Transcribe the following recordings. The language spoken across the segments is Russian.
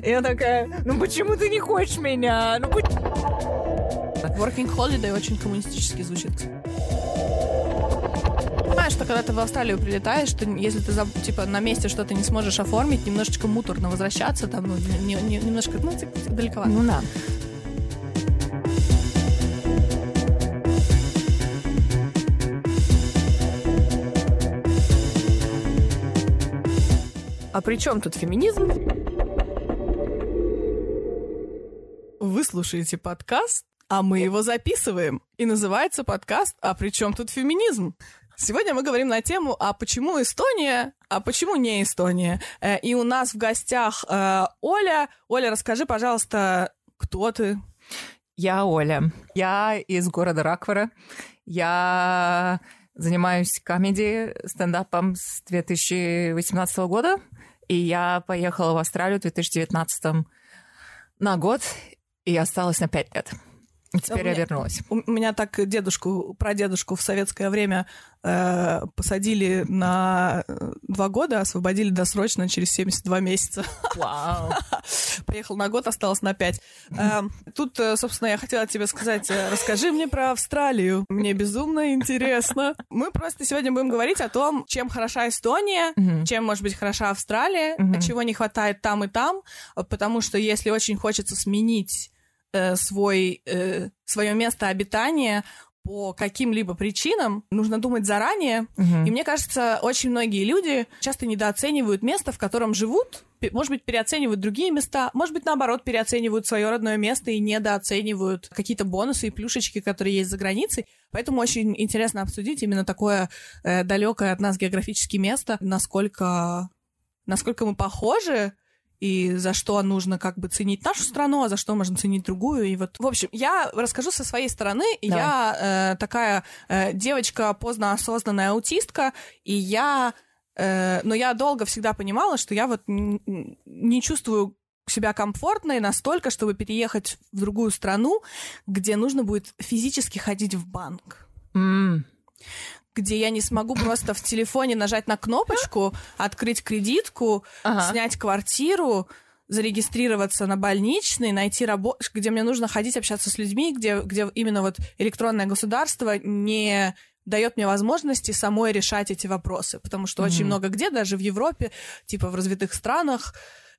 И я такая, ну почему ты не хочешь меня? Ну, Working holiday очень коммунистически звучит. Понимаешь, что когда ты в Австралию прилетаешь, что если ты типа на месте что-то не сможешь оформить, немножечко муторно возвращаться, там, ну, немножко, ну, типа, далековато. ну да. А при чем тут феминизм? Вы слушаете подкаст, а мы его записываем. И называется подкаст «А при чем тут феминизм?». Сегодня мы говорим на тему «А почему Эстония?», «А почему не Эстония?». И у нас в гостях Оля. Оля, расскажи, пожалуйста, кто ты? Я Оля. Я из города Раквара. Я занимаюсь комедией, стендапом с 2018 года. И я поехала в Австралию в 2019 на год и осталась на 5 лет. И теперь я вернулась. У меня так прадедушку в советское время посадили на 2 года, освободили досрочно через 72 месяца. Вау. Поехал на год, осталось на 5. Тут, собственно, я хотела тебе сказать, расскажи мне про Австралию. Мне безумно интересно. Мы просто сегодня будем говорить о том, чем хороша Эстония, чем может быть хороша Австралия, чего не хватает там и там, потому что если очень хочется сменить свое место обитания по каким-либо причинам, нужно думать заранее. И мне кажется, очень многие люди часто недооценивают место, в котором живут, может быть, переоценивают другие места, может быть, наоборот, переоценивают свое родное место и недооценивают какие-то бонусы и плюшечки, которые есть за границей. Поэтому очень интересно обсудить именно такое далекое от нас географически место, насколько мы похожи, и за что нужно как бы ценить нашу страну, а за что можно ценить другую. И вот, в общем, я расскажу со своей стороны. Давай. Я такая девочка, поздно осознанная аутистка, и но я долго всегда понимала, что я вот не чувствую себя комфортной настолько, чтобы переехать в другую страну, где нужно будет физически ходить в банк. Где я не смогу просто в телефоне нажать на кнопочку, открыть кредитку, снять квартиру, зарегистрироваться на больничный, найти работу, где мне нужно ходить, общаться с людьми, где именно вот электронное государство не дает мне возможности самой решать эти вопросы. Потому что очень много где, даже в Европе, типа в развитых странах,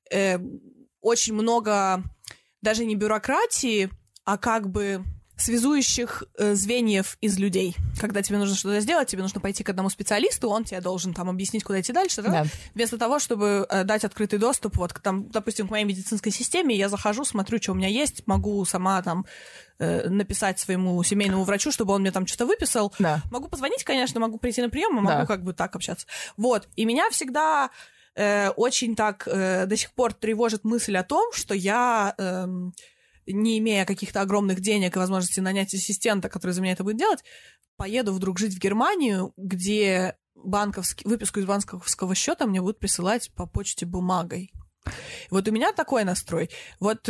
очень много даже не бюрократии, а как бы связующих звеньев из людей. Когда тебе нужно что-то сделать, тебе нужно пойти к одному специалисту, он тебе должен там объяснить, куда идти дальше, да? Вместо того, чтобы дать открытый доступ, вот, там, допустим, к моей медицинской системе, я захожу, смотрю, что у меня есть, могу сама там написать своему семейному врачу, чтобы он мне там что-то выписал. Да. Могу позвонить, конечно, могу прийти на прием, могу как бы так общаться. Вот. И меня всегда очень так до сих пор тревожит мысль о том, что я не имея каких-то огромных денег и возможности нанять ассистента, который за меня это будет делать, поеду вдруг жить в Германию, где выписку из банковского счета мне будут присылать по почте бумагой. Вот у меня такой настрой. Вот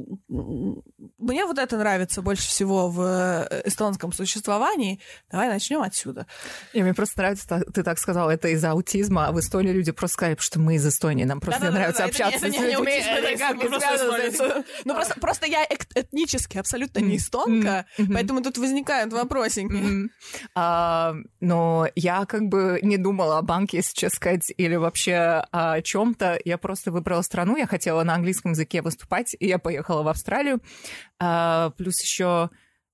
мне вот это нравится больше всего в эстонском существовании. Давай начнем отсюда. Мне просто нравится, ты так сказала, это из-за аутизма, а в Эстонии люди просто сказали, что мы из Эстонии, нам просто нравится общаться с людьми. Ну, просто я этнически абсолютно не эстонка, поэтому тут возникают вопросики. Но я как бы не думала о банке, если честно сказать, или вообще о чем-то. Я просто выбрала страну, я хотела на английском языке выступать, и я поехала в Австралию. Плюс еще,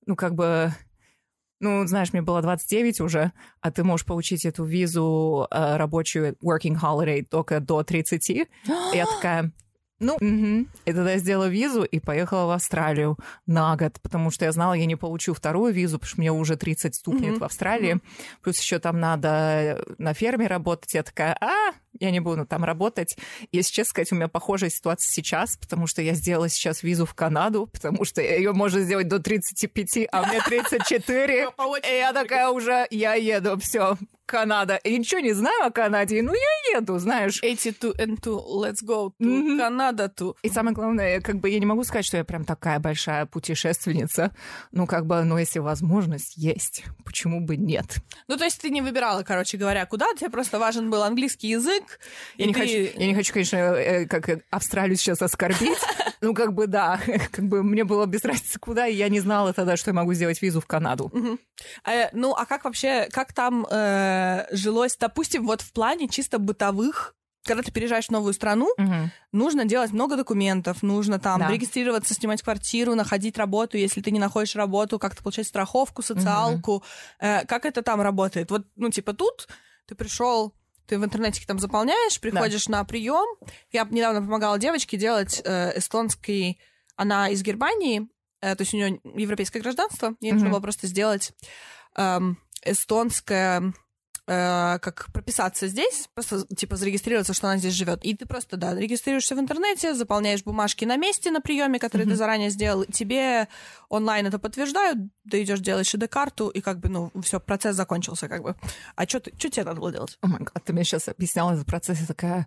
знаешь, мне было 29 уже, а ты можешь получить эту визу рабочую working holiday только до 30. И я такая... И тогда я сделала визу и поехала в Австралию на год, потому что я знала, я не получу вторую визу, потому что мне уже 30 стукнет в Австралии. Плюс еще там надо на ферме работать. Я такая, я не буду там работать. Если честно сказать, у меня похожая ситуация сейчас, потому что я сделала сейчас визу в Канаду, потому что ее можно сделать до 35, а мне 34. И я такая уже, я еду, все. Канада. И ничего не знаю о Канаде, я еду, знаешь. 82 and 2, let's go to Canada too. И самое главное, я не могу сказать, что я прям такая большая путешественница. Если возможность есть, почему бы нет? То есть ты не выбирала, короче говоря, куда? Тебе просто важен был английский язык, так. Я не хочу, конечно, как Австралию сейчас оскорбить. Ну, как бы, да. Как бы мне было без разницы куда, и я не знала тогда, что я могу сделать визу в Канаду. Ну, а как вообще, как там жилось, допустим, вот в плане чисто бытовых, когда ты переезжаешь в новую страну, нужно делать много документов, нужно там регистрироваться, снимать квартиру, находить работу, если ты не находишь работу, как-то получать страховку, социалку. Как это там работает? Вот, ну, типа тут ты пришел, ты в интернете там заполняешь, приходишь на прием. Я недавно помогала девочке делать эстонский... Она из Германии, то есть у нее европейское гражданство. Ей нужно было просто сделать эстонское... как прописаться здесь, просто, типа, зарегистрироваться, что она здесь живет. И ты просто, да, регистрируешься в интернете, заполняешь бумажки на месте на приеме, которые ты заранее сделал, тебе онлайн это подтверждают, ты идешь делаешь ID-карту, и как бы, ну, все, процесс закончился, как бы. А что тебе надо было делать? О май гад, ты мне сейчас объясняла этот процесс, я такая...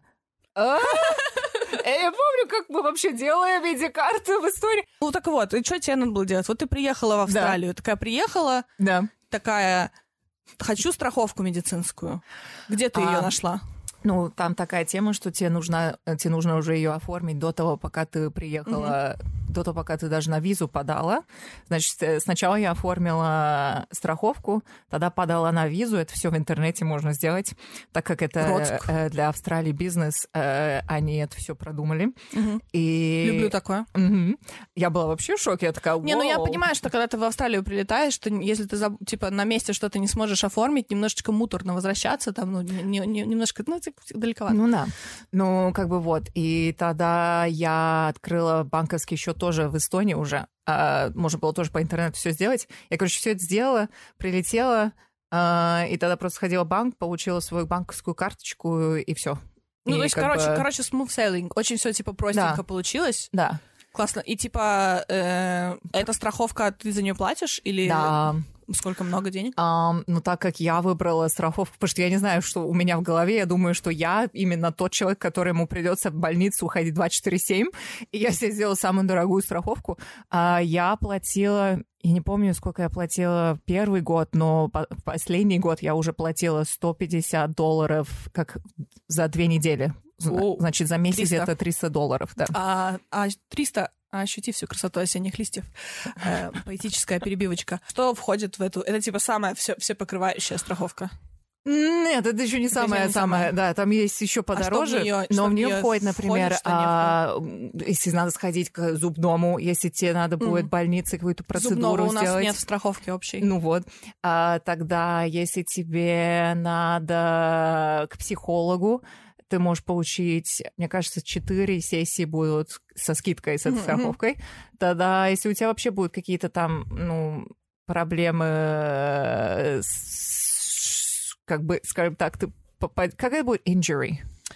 Я помню, как мы вообще делаем ID-карты в истории. Ну, так вот, и что тебе надо было делать? Вот ты приехала в Австралию, такая приехала, такая... Хочу страховку медицинскую. Где ты ее нашла? Ну, там такая тема, что тебе нужно уже ее оформить до того, пока ты приехала, до того, пока ты даже на визу подала. Значит, сначала я оформила страховку, тогда подала на визу. Это все в интернете можно сделать, так как это для Австралии бизнес, они это все продумали. И... Люблю такое. Я была вообще в шоке. Я такая, Не, ну я понимаю, что когда ты в Австралию прилетаешь, что если ты типа на месте что-то не сможешь оформить, немножечко муторно возвращаться, там, ну, немножко, ну, далековато. Ну да. Ну, как бы вот. И тогда я открыла банковский счет тоже в Эстонии уже. Можно было тоже по интернету все сделать. Я, короче, все это сделала, прилетела, и тогда просто сходила в банк, получила свою банковскую карточку, и все. Ну, то есть, короче, smooth sailing. Очень все типа простенько получилось. Да. Классно. И типа эта страховка, ты за нее платишь или... Да. Сколько, много денег? Ну, так как я выбрала страховку, потому что я не знаю, что у меня в голове, я думаю, что я именно тот человек, которому придется в больницу уходить 24/7, и я себе сделала самую дорогую страховку. Я платила, я не помню, сколько я платила первый год, но последний год я уже платила $150 как за 2 недели. Значит, за месяц 300. Это $300, да. 300... Ощути всю красоту осенних листьев. Поэтическая перебивочка. Что входит в эту... Это типа самая все покрывающая страховка? Нет, это еще не самое. Да, там есть еще подороже. Но в нее входит, например, если надо сходить к зубному, если тебе надо будет в больнице какую-то процедуру сделать. У нас сделать. нет страховки общей. Ну вот. Тогда, если тебе надо к психологу, ты можешь получить, мне кажется, 4 сессии будут со скидкой, с этой страховкой. Тогда, если у тебя вообще будут какие-то там, ну, проблемы как бы, скажем так, какая будет injury?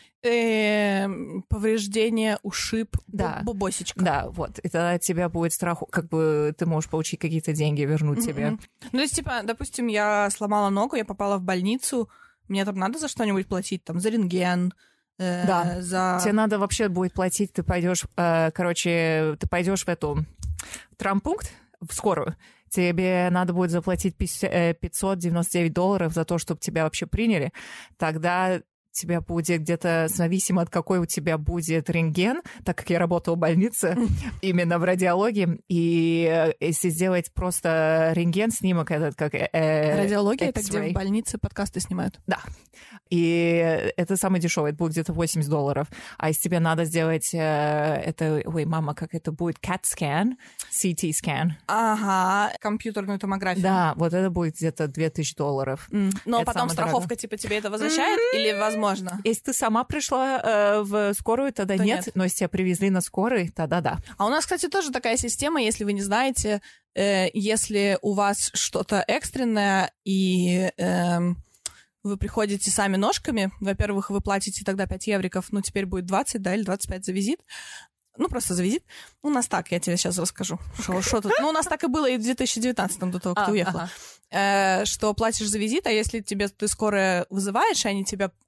Повреждение, ушиб, бобосечка. Да, вот. И тогда тебя будет страх, как бы ты можешь получить какие-то деньги, вернуть тебе. Ну, то есть, типа, допустим, я сломала ногу, я попала в больницу, мне там надо за что-нибудь платить, там, за рентген, да, тебе надо вообще будет платить, ты пойдешь, ты пойдешь в эту травмпункт, в скорую, тебе надо будет заплатить $599 за то, чтобы тебя вообще приняли, тогда тебя будет где-то, зависимо от какой у тебя будет рентген, так как я работала в больнице, именно в радиологии, и если сделать просто рентген, снимок этот, как радиология, это где в больнице подкасты снимают? Да. И это самое дешевое, это будет где-то $80. А если тебе надо сделать как это будет, CAT-скан, CT-скан. Ага, компьютерную томографию. Да, вот это будет где-то $2000. Но потом страховка, типа, тебе это возвращает или возможно? Если ты сама пришла в скорую, тогда нет. Но если тебя привезли на скорой, тогда да. А у нас, кстати, тоже такая система, если вы не знаете, если у вас что-то экстренное и вы приходите сами ножками, во-первых, вы платите тогда 5 евриков, ну, теперь будет 20, да, или 25 за визит. Ну, просто за визит. У нас так, я тебе сейчас расскажу. Что тут? Ну, у нас так и было и в 2019-м, до того, как ты уехала. Что платишь за визит, а если ты скорая вызываешь, и они тебя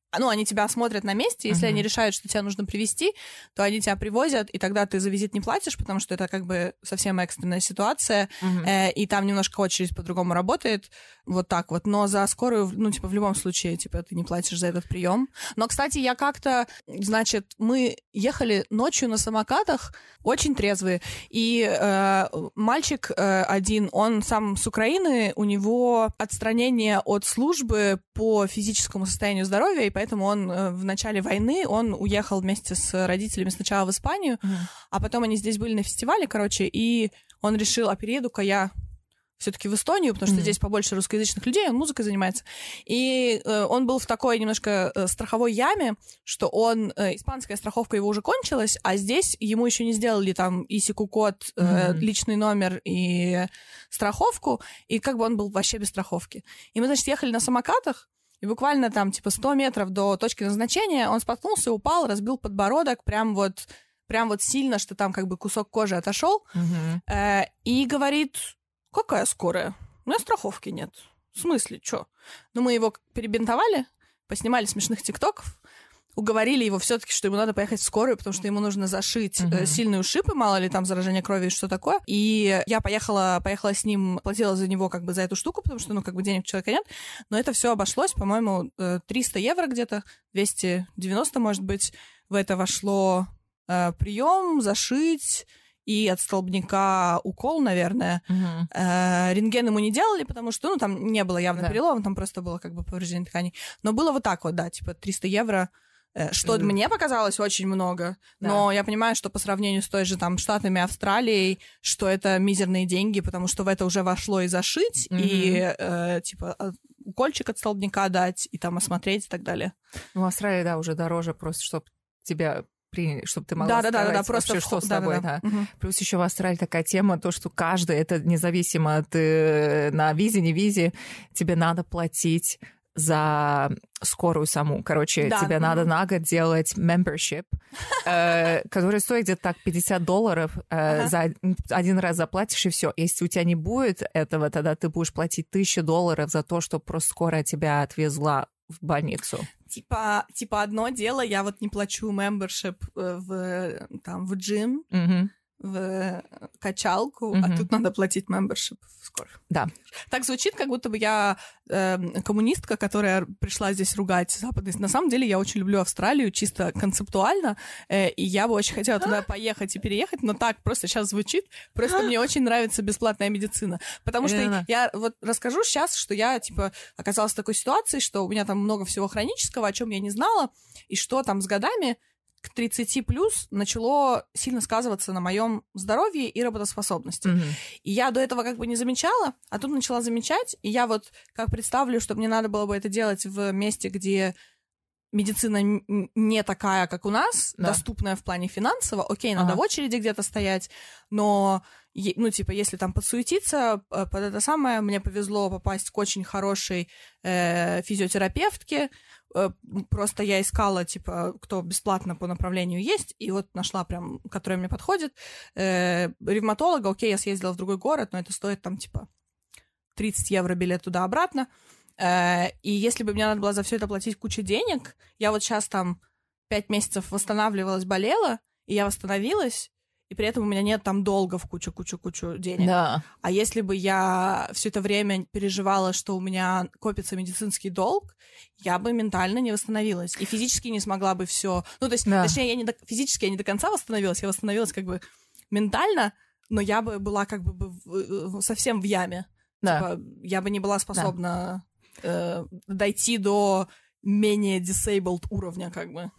ну, они тебя осмотрят на месте, если они решают, что тебя нужно привезти, то они тебя привозят, и тогда ты за визит не платишь, потому что это как бы совсем экстренная ситуация, и там немножко очередь по-другому работает, вот так вот. Но за скорую, ну, типа, в любом случае, типа, ты не платишь за этот прием. Но, кстати, я как-то, значит, мы ехали ночью на самокатах, очень трезвые, и мальчик один, он сам с Украины, у него отстранение от службы по физическому состоянию здоровья, и поэтому он в начале войны, он уехал вместе с родителями сначала в Испанию, а потом они здесь были на фестивале, короче, и он решил, а перееду-ка я все-таки в Эстонию, потому что здесь побольше русскоязычных людей, он музыкой занимается. И он был в такой немножко страховой яме, что он... Испанская страховка его уже кончилась, а здесь ему еще не сделали там ИСИКУ-код, личный номер и страховку, и как бы он был вообще без страховки. И мы, значит, ехали на самокатах, и буквально там, типа, 100 метров до точки назначения он споткнулся, упал, разбил подбородок прям вот сильно, что там как бы кусок кожи отошел, и говорит, какая скорая? У меня страховки нет. В смысле, чё? Ну, мы его перебинтовали, поснимали смешных тиктоков, уговорили его все-таки, что ему надо поехать в скорую, потому что ему нужно зашить сильные ушибы, мало ли там заражение крови и что такое. И я поехала с ним, платила за него как бы за эту штуку, потому что, ну, как бы денег у человека нет. Но это все обошлось, по-моему, 300 евро где-то, 290, может быть. В это вошло прием, зашить и от столбняка укол, наверное. Рентген ему не делали, потому что, ну, там не было явно перелома, там просто было как бы повреждение тканей. Но было вот так вот, да, типа 300 евро, что мне показалось очень много, но я понимаю, что по сравнению с той же там Штатами, Австралией, что это мизерные деньги, потому что в это уже вошло и зашить, и типа укольчик от столбняка дать, и там осмотреть и так далее. Ну, Австралия, да, уже дороже просто, чтобы тебя приняли, чтобы ты могла сказать просто вообще, что с тобой. Да. Плюс еще в Австралии такая тема, то, что каждый, это независимо от на визе, не визе, тебе надо платить за скорую саму. Короче, тебе надо на год делать membership, который стоит где-то так $50. За один раз заплатишь, и все. Если у тебя не будет этого, тогда ты будешь платить $1000 за то, что просто скорая тебя отвезла в больницу. Типа одно дело, я вот не плачу membership в джим, в качалку, а тут надо платить membership в скорую. Да. Так звучит, как будто бы я коммунистка, которая пришла здесь ругать западность. На самом деле я очень люблю Австралию, чисто концептуально, и я бы очень хотела туда поехать и переехать, но так просто сейчас звучит. Просто мне очень нравится бесплатная медицина. Потому что я вот расскажу сейчас, что я, типа, оказалась в такой ситуации, что у меня там много всего хронического, о чем я не знала, и что там с годами к 30 плюс начало сильно сказываться на моем здоровье и работоспособности. И я до этого как бы не замечала, а тут начала замечать, и я вот как представлю, что мне надо было бы это делать в месте, где медицина не такая, как у нас, доступная в плане финансово. Окей, надо в очереди где-то стоять, но, ну, типа, если там подсуетиться, под это самое, мне повезло попасть к очень хорошей физиотерапевтке. Просто я искала, типа, кто бесплатно по направлению есть, и вот нашла прям, которая мне подходит. Ревматолога, окей, я съездила в другой город, но это стоит там, типа, 30 евро билет туда-обратно. И если бы мне надо было за все это платить кучу денег, я вот сейчас там 5 месяцев восстанавливалась, болела, и я восстановилась, и при этом у меня нет там долгов кучу денег. Да. А если бы я все это время переживала, что у меня копится медицинский долг, я бы ментально не восстановилась. И физически не смогла бы все. Ну, то есть, точнее, физически я не до конца восстановилась, я восстановилась как бы ментально, но я бы была как бы совсем в яме. Типа, я бы не была способна дойти до менее disabled уровня, как бы.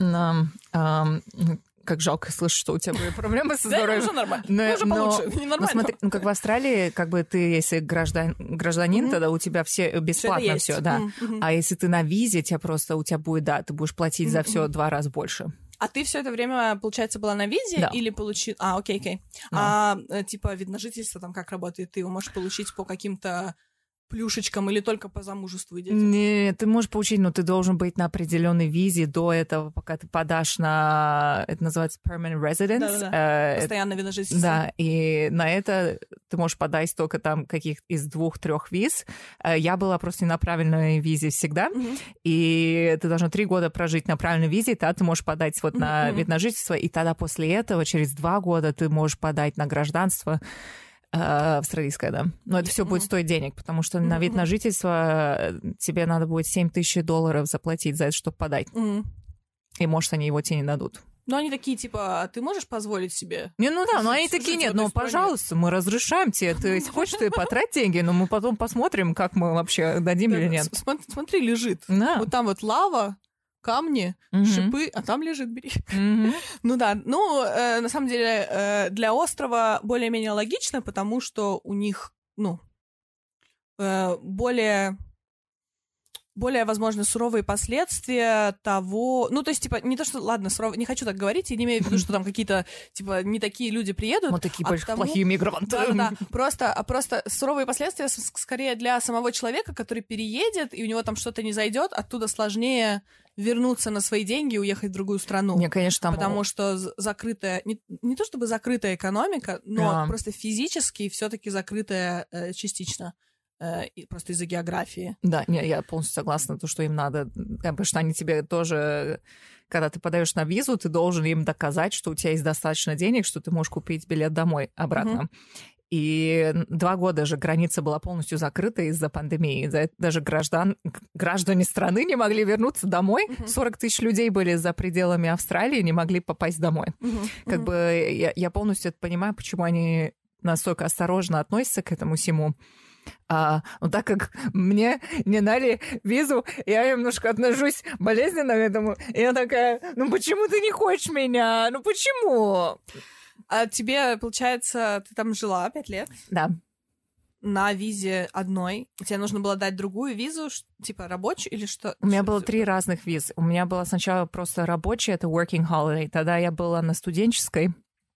Как жалко слышать, что у тебя были проблемы со здоровьем. Да, уже нормально. Уже получше. Не нормально. Смотри, ну, как в Австралии, как бы ты, если гражданин, тогда у тебя все бесплатно все, да. А если ты на визе, у тебя будет, да, ты будешь платить за все 2 раза больше. А ты все это время, получается, была на визе или получила... окей. Типа, вид на жительство там как работает? Ты его можешь получить по каким-то плюшечкам или только по замужеству и детям? Нет, ты можешь получить, но ты должен быть на определенной визе до этого, пока ты подашь на... Это называется permanent residence. Да-да-да. Постоянное вид на жительство. Да, и на это ты можешь подать только там каких из 2-3 виз. Я была просто не на правильной визе всегда, и ты должна 3 года прожить на правильной визе, тогда ты можешь подать вот на вид на жительство, и тогда после этого, через 2 года, ты можешь подать на гражданство австралийское, да. Но это все будет стоить денег, потому что на вид на жительство тебе надо будет $7,000 заплатить за это, чтобы подать. И, может, они его тебе не дадут. Ну, они такие, типа, а ты можешь позволить себе? Не, ну да, но они такие, нет, ну, пожалуйста, мы разрешаем тебе. Ты, если хочешь, ты потрать деньги, но мы потом посмотрим, как мы вообще дадим или нет. Смотри, лежит. Да. Вот там вот лава, камни, шипы, а там лежит, бери. Ну да, ну, на самом деле, для острова более-менее логично, потому что у них, ну, более, возможно, суровые последствия того... Ну, то есть, типа, не то, что... Ладно, не хочу так говорить, я не имею в виду, что там какие-то, типа, не такие люди приедут. Вот такие плохие мигранты. Да. Просто суровые последствия скорее для самого человека, который переедет, и у него там что-то не зайдет, оттуда сложнее вернуться на свои деньги и уехать в другую страну. Не, конечно, там... Потому что закрытая... Не то чтобы закрытая экономика, но просто физически все-таки закрытая частично. Просто из-за географии. Да, не, я полностью согласна, то, что им надо, потому что они тебе тоже, когда ты подаешь на визу, ты должен им доказать, что у тебя есть достаточно денег, что ты можешь купить билет домой обратно. И 2 года же граница была полностью закрыта из-за пандемии. Даже граждане страны не могли вернуться домой. 40 тысяч людей были за пределами Австралии, не могли попасть домой. Как бы я полностью это понимаю, почему они настолько осторожно относятся к этому всему. Ну, так как мне не дали визу, я немножко отношусь болезненно к этому. И я такая, ну почему ты не хочешь меня? Ну почему? А тебе, получается, ты там жила 5 лет? Да. На визе одной. Тебе нужно было дать другую визу, типа рабочую или что? У меня было 3 разных визы. У меня была сначала просто рабочая, это working holiday. Тогда я была на студенческой.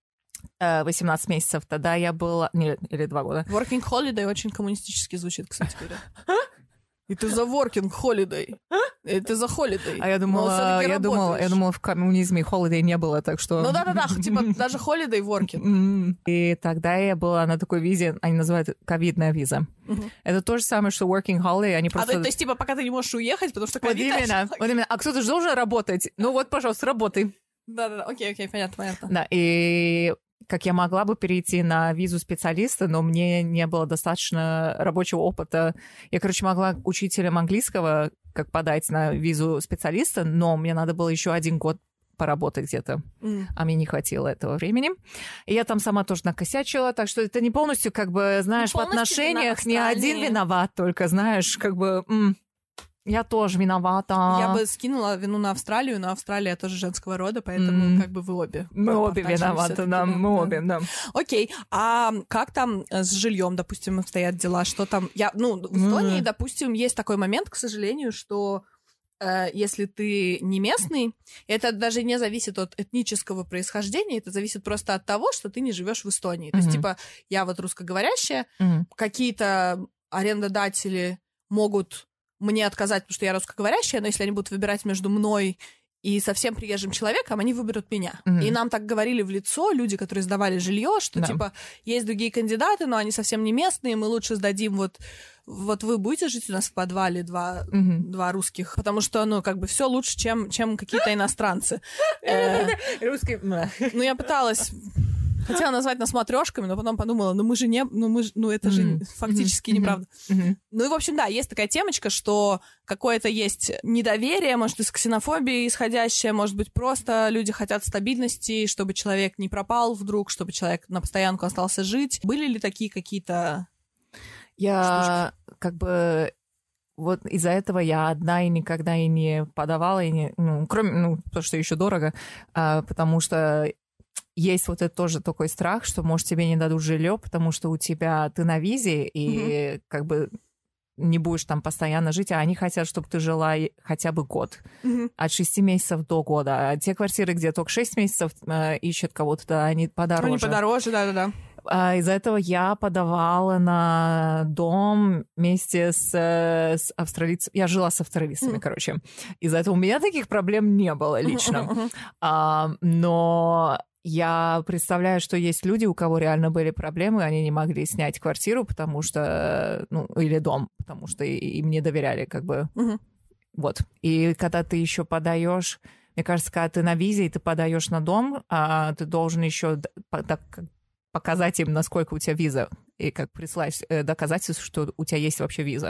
18 месяцев, тогда я была... Или 2 года. Working holiday очень коммунистически звучит, кстати говоря. Это за working holiday. Это за holiday. А я думала, в коммунизме holiday не было, так что... Ну да-да-да, типа даже holiday working. И тогда я была на такой визе, они называют ковидная виза. Это то же самое, что working holiday, они просто... то есть, типа, пока ты не можешь уехать, потому что ковид... Вот именно. А кто-то же должен работать. Ну вот, пожалуйста, работай. Да-да-да, окей, понятно. Да, и... как я могла бы перейти на визу специалиста, но мне не было достаточно рабочего опыта. Я, могла учителем английского как подать на визу специалиста, но мне надо было еще 1 год поработать где-то, а мне не хватило этого времени. И я там сама тоже накосячила, так что это не полностью, знаешь, в отношениях не один виноват, только, знаешь, я тоже виновата. Я бы скинула вину на Австралию, но Австралия тоже женского рода, поэтому вы обе. Мы обе виноваты, да, мы обе, да. Окей, а как там с жильем, допустим, обстоят дела? Что там? В Эстонии, допустим, есть такой момент, к сожалению, что если ты не местный, это даже не зависит от этнического происхождения, это зависит просто от того, что ты не живешь в Эстонии. То есть, типа, я вот русскоговорящая, какие-то арендодатели могут мне отказать, потому что я русскоговорящая, но если они будут выбирать между мной и совсем приезжим человеком, они выберут меня. И нам так говорили в лицо люди, которые сдавали жилье, что, типа, есть другие кандидаты, но они совсем не местные, мы лучше сдадим вот вы будете жить у нас в подвале, два русских, потому что, все лучше, чем какие-то иностранцы. Русские. Я пыталась... Хотела назвать нас матрешками, но потом подумала, это же фактически неправда. И, в общем, да, есть такая темочка, что какое-то есть недоверие, может, из ксенофобии исходящее, может быть, просто люди хотят стабильности, чтобы человек не пропал вдруг, чтобы человек на постоянку остался жить. Были ли такие какие-то штучки? Вот из-за этого я одна и никогда и не подавала, кроме, потому что еще дорого, потому что есть вот это тоже такой страх, что, может, тебе не дадут жилье, потому что ты на визе, и не будешь там постоянно жить, а они хотят, чтобы ты жила хотя бы год. От 6 месяцев до года. А те квартиры, где только 6 месяцев ищут кого-то, они подороже. Они подороже, да-да-да. Из-за этого я подавала на дом вместе с австралийцами. Я жила с австралийцами, короче. Из-за этого у меня таких проблем не было лично. Но я представляю, что есть люди, у кого реально были проблемы, они не могли снять квартиру, потому что... Ну, или дом, потому что им не доверяли, как бы. Вот. И когда ты еще подаешь... Мне кажется, когда ты на визе, и ты подаешь на дом, ты должен еще показать им, насколько у тебя виза, и как прислать доказательство, что у тебя есть вообще виза.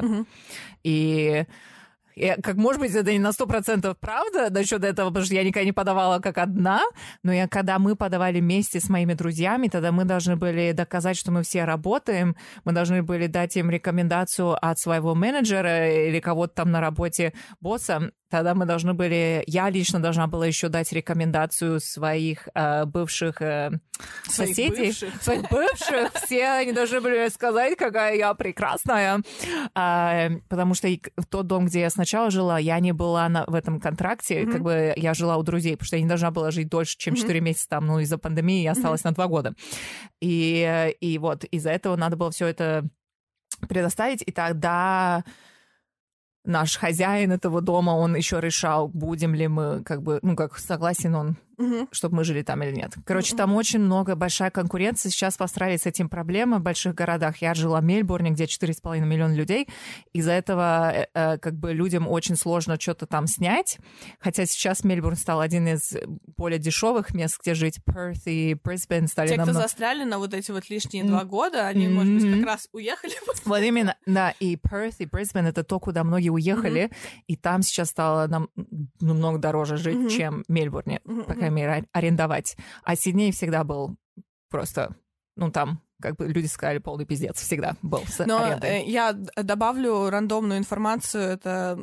И как, может быть, это не на 100% правда насчет этого, потому что я никогда не подавала как одна, но когда мы подавали вместе с моими друзьями, тогда мы должны были доказать, что мы все работаем, мы должны были дать им рекомендацию от своего менеджера или кого-то там на работе босса. Тогда мы должны были, я лично должна была еще дать рекомендацию своих бывших соседей. Своих бывших. Все они должны были сказать, какая я прекрасная. Потому что в тот дом, где я сначала жила, я не была в этом контракте. Как бы я жила у друзей, потому что я не должна была жить дольше, чем 4 месяца там. Ну, из-за пандемии я осталась на 2 года. И вот из-за этого надо было все это предоставить. И тогда... Наш хозяин этого дома, он еще решал, будем ли мы, как бы, ну, как согласен он, чтобы мы жили там или нет. Короче, там очень много, большая конкуренция. Сейчас в Австралии с этим проблема в больших городах. Я жила в Мельбурне, где 4,5 миллиона людей. Из-за этого, как бы, людям очень сложно что-то там снять. Хотя сейчас Мельбурн стал один из более дешевых мест, где жить. Перт и Брисбен стали те, намного... кто застряли на вот эти вот лишние 2 года, они, может быть, как раз уехали. Вот именно, да, и Перт и Брисбен — это то, куда многие уехали, и там сейчас стало намного дороже жить, чем в Мельбурне, по крайней мере, арендовать. А Сидней всегда был просто, ну, там, как бы люди сказали, полный пиздец всегда был с арендой. Я добавлю рандомную информацию, это...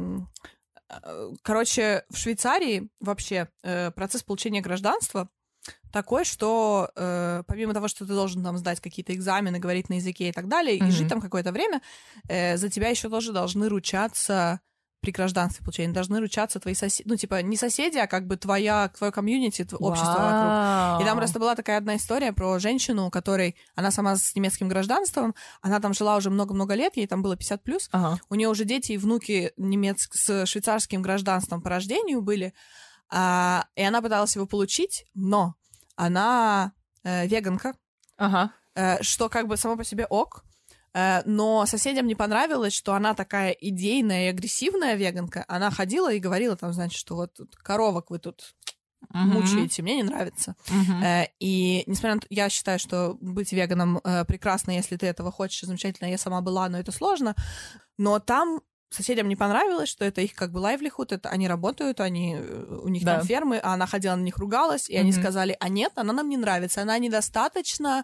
Короче, в Швейцарии вообще процесс получения гражданства такой, что помимо того, что ты должен там сдать какие-то экзамены, говорить на языке и так далее, и жить там какое-то время, за тебя еще тоже должны ручаться при гражданстве получения, должны ручаться твои соседи, ну, типа, не соседи, а как бы твое комьюнити, общество вокруг. И там просто была такая одна история про женщину, у которой, она сама с немецким гражданством, она там жила уже много-много лет, ей там было 50+, у нее уже дети и внуки с швейцарским гражданством по рождению были, и она пыталась его получить, но она веганка, что как бы само по себе ок, но соседям не понравилось, что она такая идейная и агрессивная веганка. Она ходила и говорила там, значит, что вот тут коровок вы тут мучаете, мне не нравится. И несмотря на то, я считаю, что быть веганом прекрасно, если ты этого хочешь, замечательно, я сама была, но это сложно. Но там соседям не понравилось, что это их как бы livelihood, это они работают, у них там фермы, а она ходила на них, ругалась, и они сказали, а нет, она нам не нравится, она недостаточно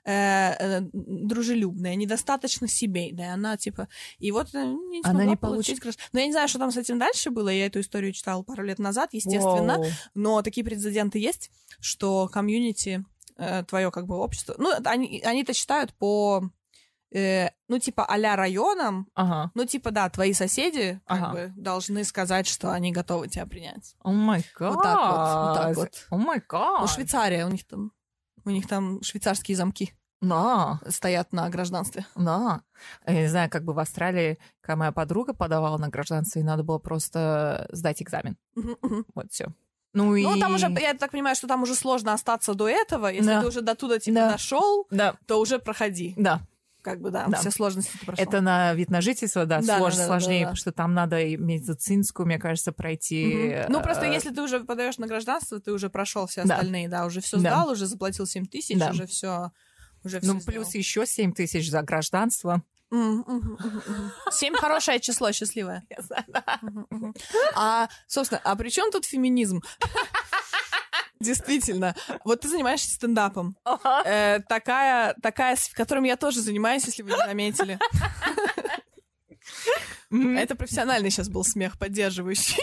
дружелюбная, недостаточно семейная, она типа... И вот не смогла она не получить... Но я не знаю, что там с этим дальше было, я эту историю читала пару лет назад, естественно, но такие прецеденты есть, что комьюнити, твое как бы общество... Ну, они-то считают по... ну, типа, а-ля районам, ну, типа, да, твои соседи как бы должны сказать, что они готовы тебя принять. О май гад. Вот так вот. О май гад. Ну, Швейцария, у них там швейцарские замки стоят на гражданстве. Да. Я не знаю, как бы в Австралии, когда моя подруга подавала на гражданство, ей надо было просто сдать экзамен. Вот все. Ну, там уже, я так понимаю, что там уже сложно остаться до этого. Если ты уже до туда, типа, дошел, то уже проходи. Да. Как бы, все сложности ты прошел. Это на вид на жительство, сложнее, потому что там надо и медицинскую, мне кажется, пройти. Ну, просто если ты уже подаешь на гражданство, ты уже прошел все остальные, уже все сдал, уже заплатил 7 тысяч, уже все. Ну, плюс еще 7 тысяч за гражданство. 7 хорошее число, счастливое. Собственно, при чем тут феминизм? Действительно. Вот ты занимаешься стендапом. Такая, которым я тоже занимаюсь, если вы не заметили. Это профессиональный сейчас был смех, поддерживающий.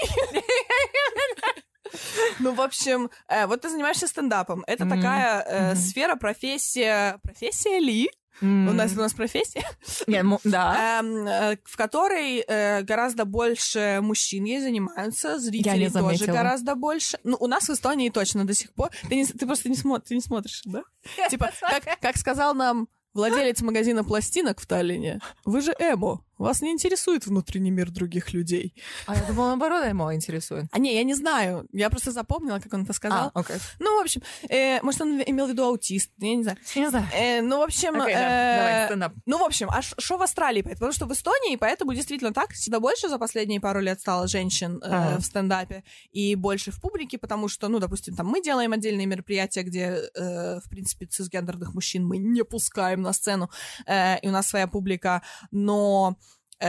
Ну, в общем, вот ты занимаешься стендапом. Это такая сфера, профессия ли? У нас профессия, в которой гораздо больше мужчин ей занимаются, зрителей тоже гораздо больше. Ну, у нас в Эстонии точно до сих пор. Ты просто не смотришь, да? Типа, как сказал нам владелец магазина пластинок в Таллине, вы же эмо, вас не интересует внутренний мир других людей. А я думала, наоборот, эмо интересует. Не, я не знаю. Я просто запомнила, как он это сказал. Окей. Ну, в общем, может, он имел в виду аутист, я не знаю. Я не знаю. Ну, в общем... Давай, стендап. Ну, в общем, а что в Австралии? Потому что в Эстонии, поэтому действительно так, всегда больше за последние пару лет стало женщин в стендапе и больше в публике, потому что, ну, допустим, там мы делаем отдельные мероприятия, где, в принципе, цисгендерных мужчин мы не пускаем на сцену, и у нас своя публика, но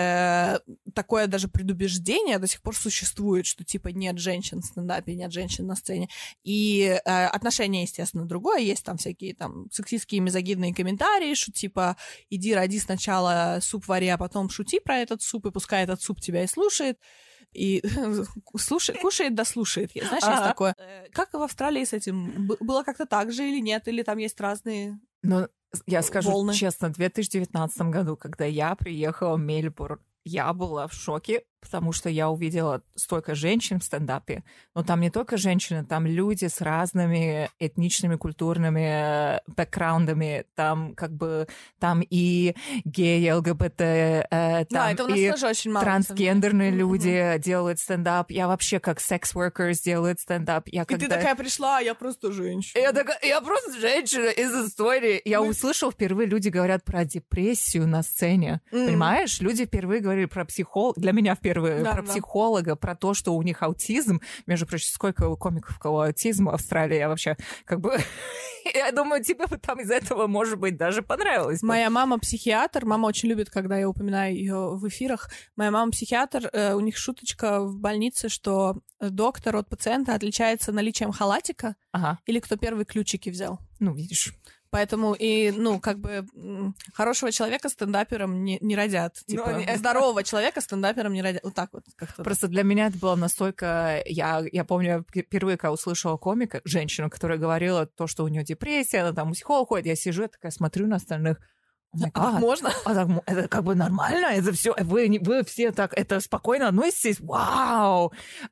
такое даже предубеждение до сих пор существует, что типа нет женщин в стендапе, нет женщин на сцене. И отношение, естественно, другое. Есть там всякие там сексистские, мизогинные комментарии, что типа иди роди сначала суп вари, а потом шути про этот суп, и пускай этот суп тебя и слушает. И кушает да слушает. Знаешь, есть такое. Как в Австралии с этим? Было как-то так же или нет? Или там есть разные... Ну, я скажу волны. честно, в 2019 году, когда я приехала в Мельбурн, я была в шоке, потому что я увидела столько женщин в стендапе. Но там не только женщины, там люди с разными этничными, культурными бэкграундами. Там как бы там и геи, ЛГБТ, там это у нас и тоже очень мало. трансгендерные люди делают стендап. Я вообще как секс-workers делают стендап. И ты такая пришла, а я просто женщина. Я просто женщина из истории. Я услышала впервые, люди говорят про депрессию на сцене. Понимаешь? Люди впервые говорили про психолога. Для меня впервые про психолога, про то, что у них аутизм. Между прочим, сколько комиков, у кого аутизм в Австралии, я вообще как бы... Я думаю, тебе бы там из этого, может быть, даже понравилось. Моя мама психиатр. Мама очень любит, когда я упоминаю ее в эфирах. Моя мама психиатр. У них шуточка в больнице, что доктор от пациента отличается наличием халатика или кто первый ключики взял. Ну, видишь. Поэтому и, ну, как бы хорошего человека стендапером не родят. Типа, здорового человека стендапером не родят. Вот так вот как-то. Просто для меня это было настолько... Я помню, впервые, когда услышала комика, женщину, которая говорила то, что у нее депрессия, она там у психолога ходит, я сижу, я такая смотрю на остальных. Можно? Это как бы нормально? Это все, вы все так это спокойно относитесь? Вау!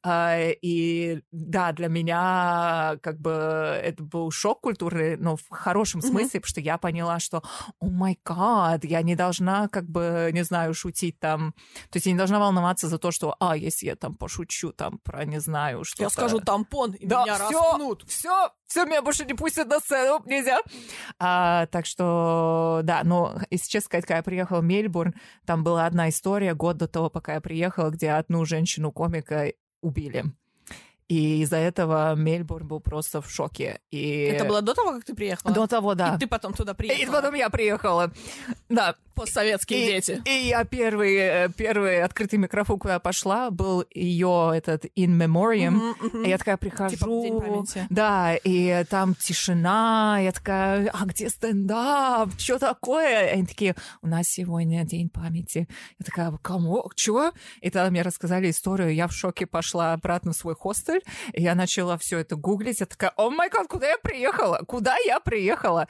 И да, для меня как бы это был шок культурный, но в хорошем смысле, потому что я поняла, что о май гад, я не должна как бы, не знаю, шутить там. То есть я не должна волноваться за то, что, если я там пошучу там про, не знаю, что-то. Я скажу тампон, и меня распнут. Все, меня больше не пустят на сцену, нельзя. Так что, да, но если честно сказать, когда я приехала в Мельбурн, там была одна история год до того, пока я приехала, где одну женщину-комика убили. И из-за этого Мельбурн был просто в шоке. И... Это было до того, как ты приехала? До того, да. И ты потом туда приехала? И потом я приехала. Да. Постсоветские дети. И я первый открытый микрофон, куда я пошла, был ее этот In Memoriam. И я такая прихожу. Типа День памяти. Да, и там тишина. Я такая, где стендап? Что такое? И они такие, у нас сегодня День памяти. Я такая, кому? Чего? И тогда мне рассказали историю. Я в шоке пошла обратно в свой хостел. И я начала все это гуглить. Я такая, о май гад, куда я приехала? Куда я приехала?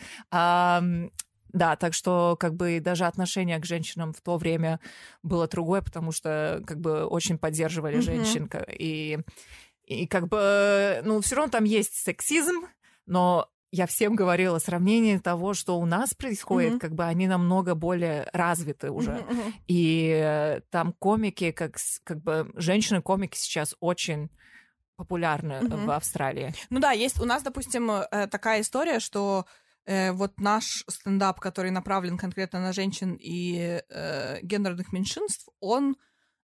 Да, так что как бы даже отношение к женщинам в то время было другое, потому что как бы очень поддерживали женщин. И как бы, ну, все равно там есть сексизм, но я всем говорила, сравнение того, что у нас происходит, как бы они намного более развиты уже. И там комики, как бы женщины-комики сейчас очень популярны в Австралии. Ну да, есть у нас, допустим, такая история, что вот наш стендап, который направлен конкретно на женщин и гендерных меньшинств, он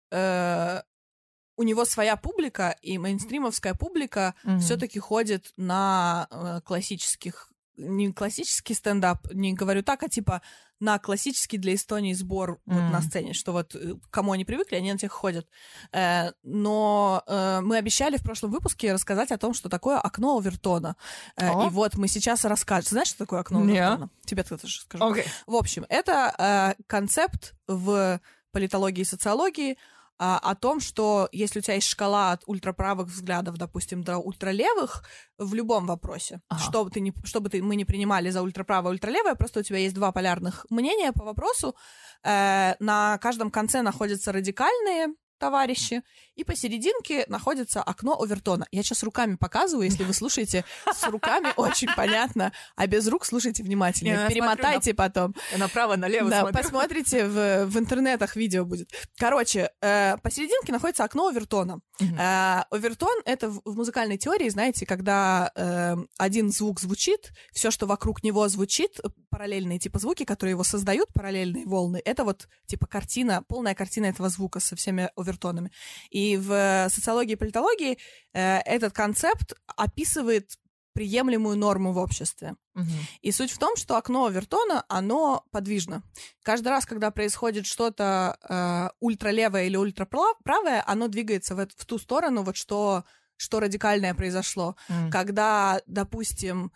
у него своя публика, и мейнстримовская публика все-таки ходит на не классический стендап, не говорю так, а типа на классический для Эстонии сбор вот на сцене, что вот к кому они привыкли, они на тех ходят. Но мы обещали в прошлом выпуске рассказать о том, что такое окно Овертона. И вот мы сейчас расскажем. Знаешь, что такое окно Овертона? Тебе кто-то же скажу. В общем, это концепт в политологии и социологии о том, что если у тебя есть шкала от ультраправых взглядов, допустим, до ультралевых в любом вопросе, что бы мы не принимали за ультраправое и ультралевое, просто у тебя есть два полярных мнения по вопросу, на каждом конце находятся радикальные товарищи, и посерединке находится окно Овертона. Я сейчас руками показываю, если вы слушаете с руками, очень понятно, а без рук слушайте внимательно. Перемотайте потом. Направо-налево да, смотрю. Посмотрите, в интернетах видео будет. Короче, посерединке находится окно Овертона. Овертон — это в музыкальной теории, знаете, когда один звук звучит, все, что вокруг него звучит, параллельные типа звуки, которые его создают, параллельные волны, это вот типа картина, полная картина этого звука со всеми овертонами. И в социологии и политологии этот концепт описывает приемлемую норму в обществе. И суть в том, что окно Овертона, оно подвижно. Каждый раз, когда происходит что-то ультралевое или ультраправое, оно двигается в ту сторону, вот что радикальное произошло. Когда, допустим,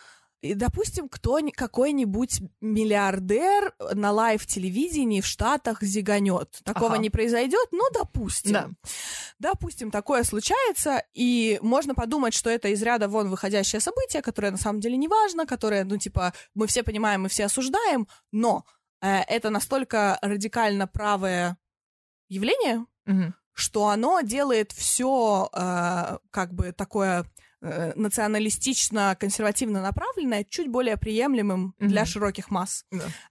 какой-нибудь миллиардер на лайв-телевидении в Штатах зиганет. Такого не произойдет, ну, допустим. Да. Допустим, такое случается, и можно подумать, что это из ряда вон выходящее событие, которое на самом деле не важно, которое, ну, типа, мы все понимаем, мы все осуждаем, но это настолько радикально правое явление, что оно делает все как бы такое националистично-консервативно направленное чуть более приемлемым для широких масс.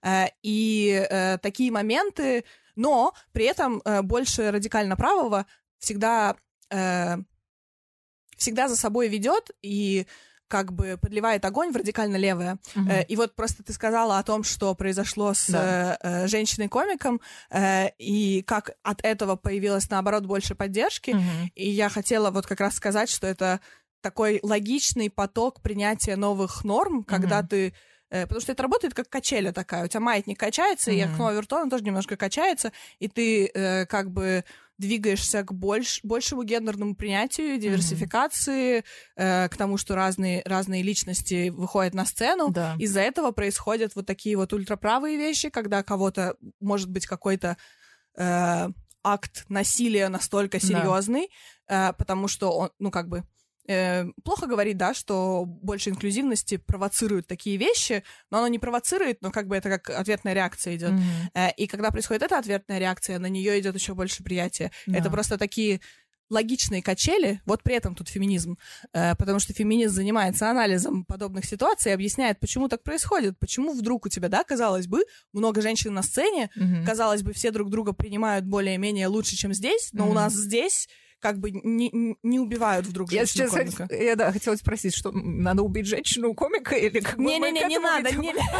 И такие моменты, но при этом больше радикально правого всегда за собой ведет и как бы подливает огонь в радикально левое. И вот просто ты сказала о том, что произошло с женщиной-комиком, и как от этого появилось, наоборот, больше поддержки. И я хотела вот как раз сказать, что это такой логичный поток принятия новых норм, когда ты... Потому что это работает как качеля такая. У тебя маятник качается, и окно Овертона тоже немножко качается, и ты как бы двигаешься к большему гендерному принятию, диверсификации, к тому, что разные личности выходят на сцену. Да. Из-за этого происходят вот такие вот ультраправые вещи, когда кого-то, может быть, какой-то акт насилия настолько серьезный, потому что он, ну, как бы, плохо говорить, да, что больше инклюзивности провоцирует такие вещи, но оно не провоцирует, но как бы это как ответная реакция идет. И когда происходит эта ответная реакция, на нее идет еще больше приятия. Это просто такие логичные качели, вот при этом тут феминизм, потому что феминизм занимается анализом подобных ситуаций и объясняет, почему так происходит, почему вдруг у тебя, да, казалось бы, много женщин на сцене, казалось бы, все друг друга принимают более-менее лучше, чем здесь, но у нас здесь как бы не убивают вдруг женщину-комика. Я хотела спросить, что надо убить женщину-комика или как бы... Не надо,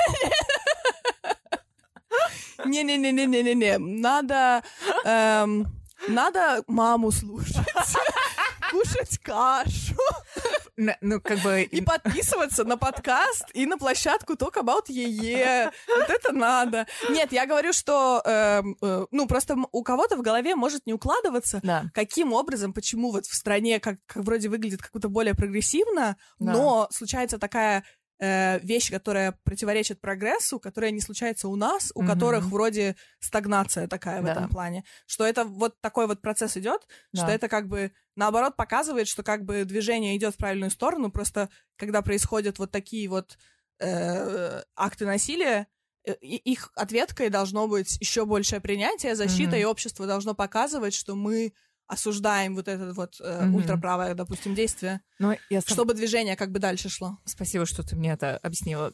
не-не-не-не-не-не, надо маму слушать, кушать кашу. Ну, как бы... И подписываться на подкаст и на площадку Talk About Ее. Вот это надо. Нет, я говорю, что просто у кого-то в голове может не укладываться, каким образом, почему вот в стране как вроде выглядит как-то более прогрессивно, но случается такая вещь, которая противоречит прогрессу, которая не случается у нас, у которых вроде стагнация такая в этом плане, что это вот такой вот процесс идет, что это как бы наоборот показывает, что как бы движение идет в правильную сторону, просто когда происходят вот такие вот акты насилия, их ответкой должно быть еще большее принятие, защита, и общество должно показывать, что мы осуждаем вот это вот ультраправое, допустим, действие, чтобы движение как бы дальше шло. Спасибо, что ты мне это объяснила.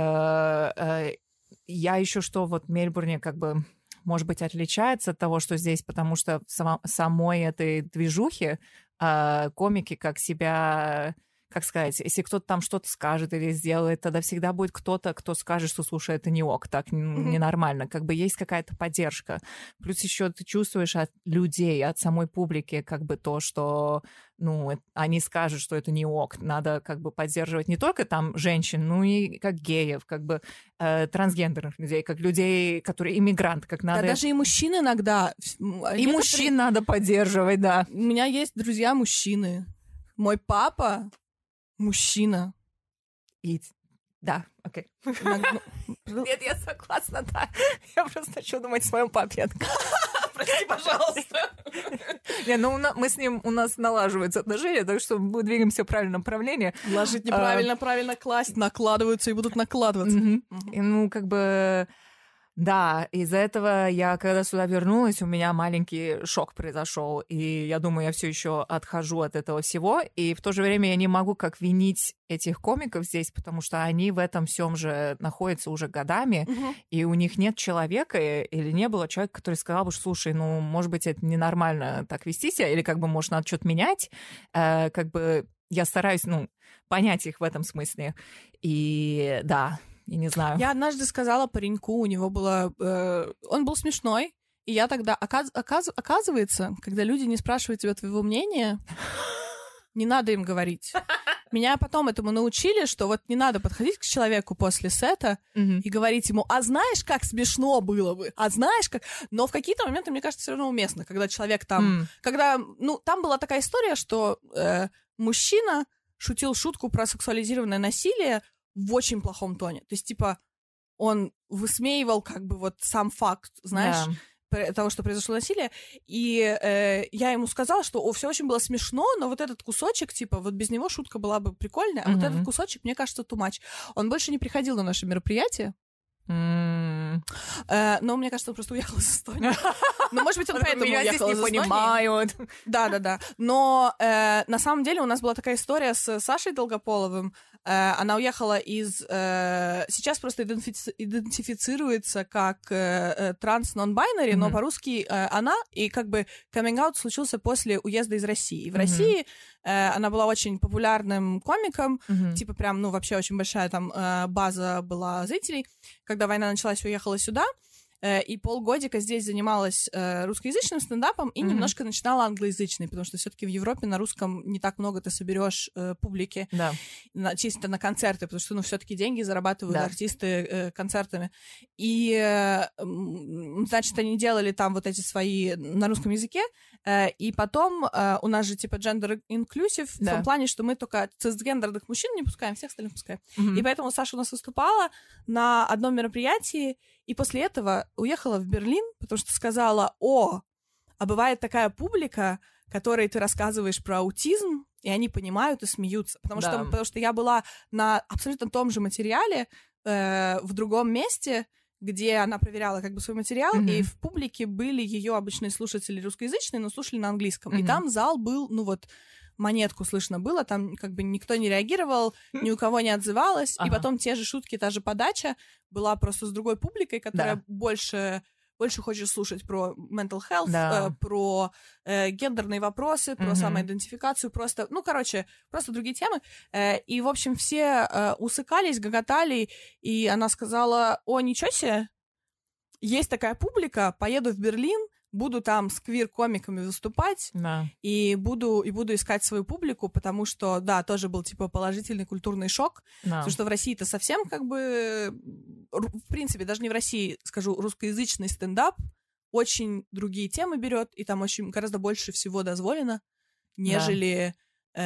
Я еще что вот в Мельбурне как бы, может быть, отличается от того, что здесь, потому что в самой этой движухе комики как себя... Как сказать, если кто-то там что-то скажет или сделает, тогда всегда будет кто-то, кто скажет, что, слушай, это не ок, так ненормально. Как бы есть какая-то поддержка. Плюс еще ты чувствуешь от людей, от самой публики, как бы то, что, ну, они скажут, что это не ок. Надо как бы поддерживать не только там женщин, ну и как геев, как бы трансгендерных людей, как людей, которые иммигранты, как надо... Да даже и мужчин иногда. И мужчин надо поддерживать, да. У меня есть друзья-мужчины. Мой папа мужчина. Да, окей. Нет, я согласна, да. Я просто хочу думать о своем папе. Прости, пожалуйста. Не, ну мы с ним, у нас налаживаются отношения, так что мы двигаемся в правильном направлении. Ложить неправильно, правильно класть, накладываются и будут накладываться. И, ну, как бы... Да, из-за этого я, когда сюда вернулась, у меня маленький шок произошел, и я думаю, я все еще отхожу от этого всего, и в то же время я не могу как винить этих комиков здесь, потому что они в этом всем же находятся уже годами, и у них нет человека, или не было человека, который сказал бы, что, слушай, ну, может быть, это ненормально так вести себя, или как бы, может, надо что-то менять, как бы я стараюсь, ну, понять их в этом смысле, и да... Я не знаю. Я однажды сказала пареньку, у него было... он был смешной, и я тогда... Оказывается, когда люди не спрашивают тебя твоего мнения, не надо им говорить. Меня потом этому научили, что вот не надо подходить к человеку после сета и говорить ему, а знаешь, как смешно было бы? А знаешь, как... Но в какие-то моменты, мне кажется, все равно уместно, когда человек там... Когда... Ну, там была такая история, что мужчина шутил шутку про сексуализированное насилие в очень плохом тоне. То есть, типа, он высмеивал как бы вот сам факт, знаешь, того, что произошло насилие. И я ему сказала, что все очень было смешно, но вот этот кусочек, типа, вот без него шутка была бы прикольная, а вот этот кусочек, мне кажется, too much. Он больше не приходил на наши мероприятия. Но мне кажется, он просто уехал из Эстонии. Ну, может быть, он поэтому уехал из Эстонии. Понимают. Да. Но на самом деле у нас была такая история с Сашей Долгополовым. Она уехала из... Сейчас просто идентифицируется как транс-нон-байнери, но по-русски она, и как бы каминг-аут случился после уезда из России. И в России она была очень популярным комиком, типа прям, ну, вообще очень большая там база была зрителей. Когда война началась, уехала сюда, и полгодика здесь занималась русскоязычным стендапом и немножко начинала англоязычный, потому что все-таки в Европе на русском не так много ты соберешь публики, чисто на концерты, потому что, ну, все-таки деньги зарабатывают артисты концертами. И, значит, они делали там вот эти свои на русском языке, и потом у нас же типа gender inclusive в том плане, что мы только цисгендерных мужчин не пускаем, всех остальных пускаем. И поэтому Саша у нас выступала на одном мероприятии, и после этого уехала в Берлин, потому что сказала, а бывает такая публика, которой ты рассказываешь про аутизм, и они понимают и смеются. Потому что я была на абсолютно том же материале в другом месте, где она проверяла как бы свой материал, и в публике были ее обычные слушатели русскоязычные, но слушали на английском. И там зал был, ну вот, монетку слышно было, там как бы никто не реагировал, ни у кого не отзывалось, и потом те же шутки, та же подача была просто с другой публикой, которая больше хочет слушать про mental health, про гендерные вопросы, про самоидентификацию, просто, ну, короче, просто другие темы. И, в общем, все усыкались, гоготали, и она сказала, ничего себе, есть такая публика, поеду в Берлин, буду там с квир-комиками выступать, и буду искать свою публику, потому что, да, тоже был, типа, положительный культурный шок, потому что в России-то совсем, как бы, в принципе, даже не в России, скажу, русскоязычный стендап очень другие темы берет, и там очень гораздо больше всего дозволено, нежели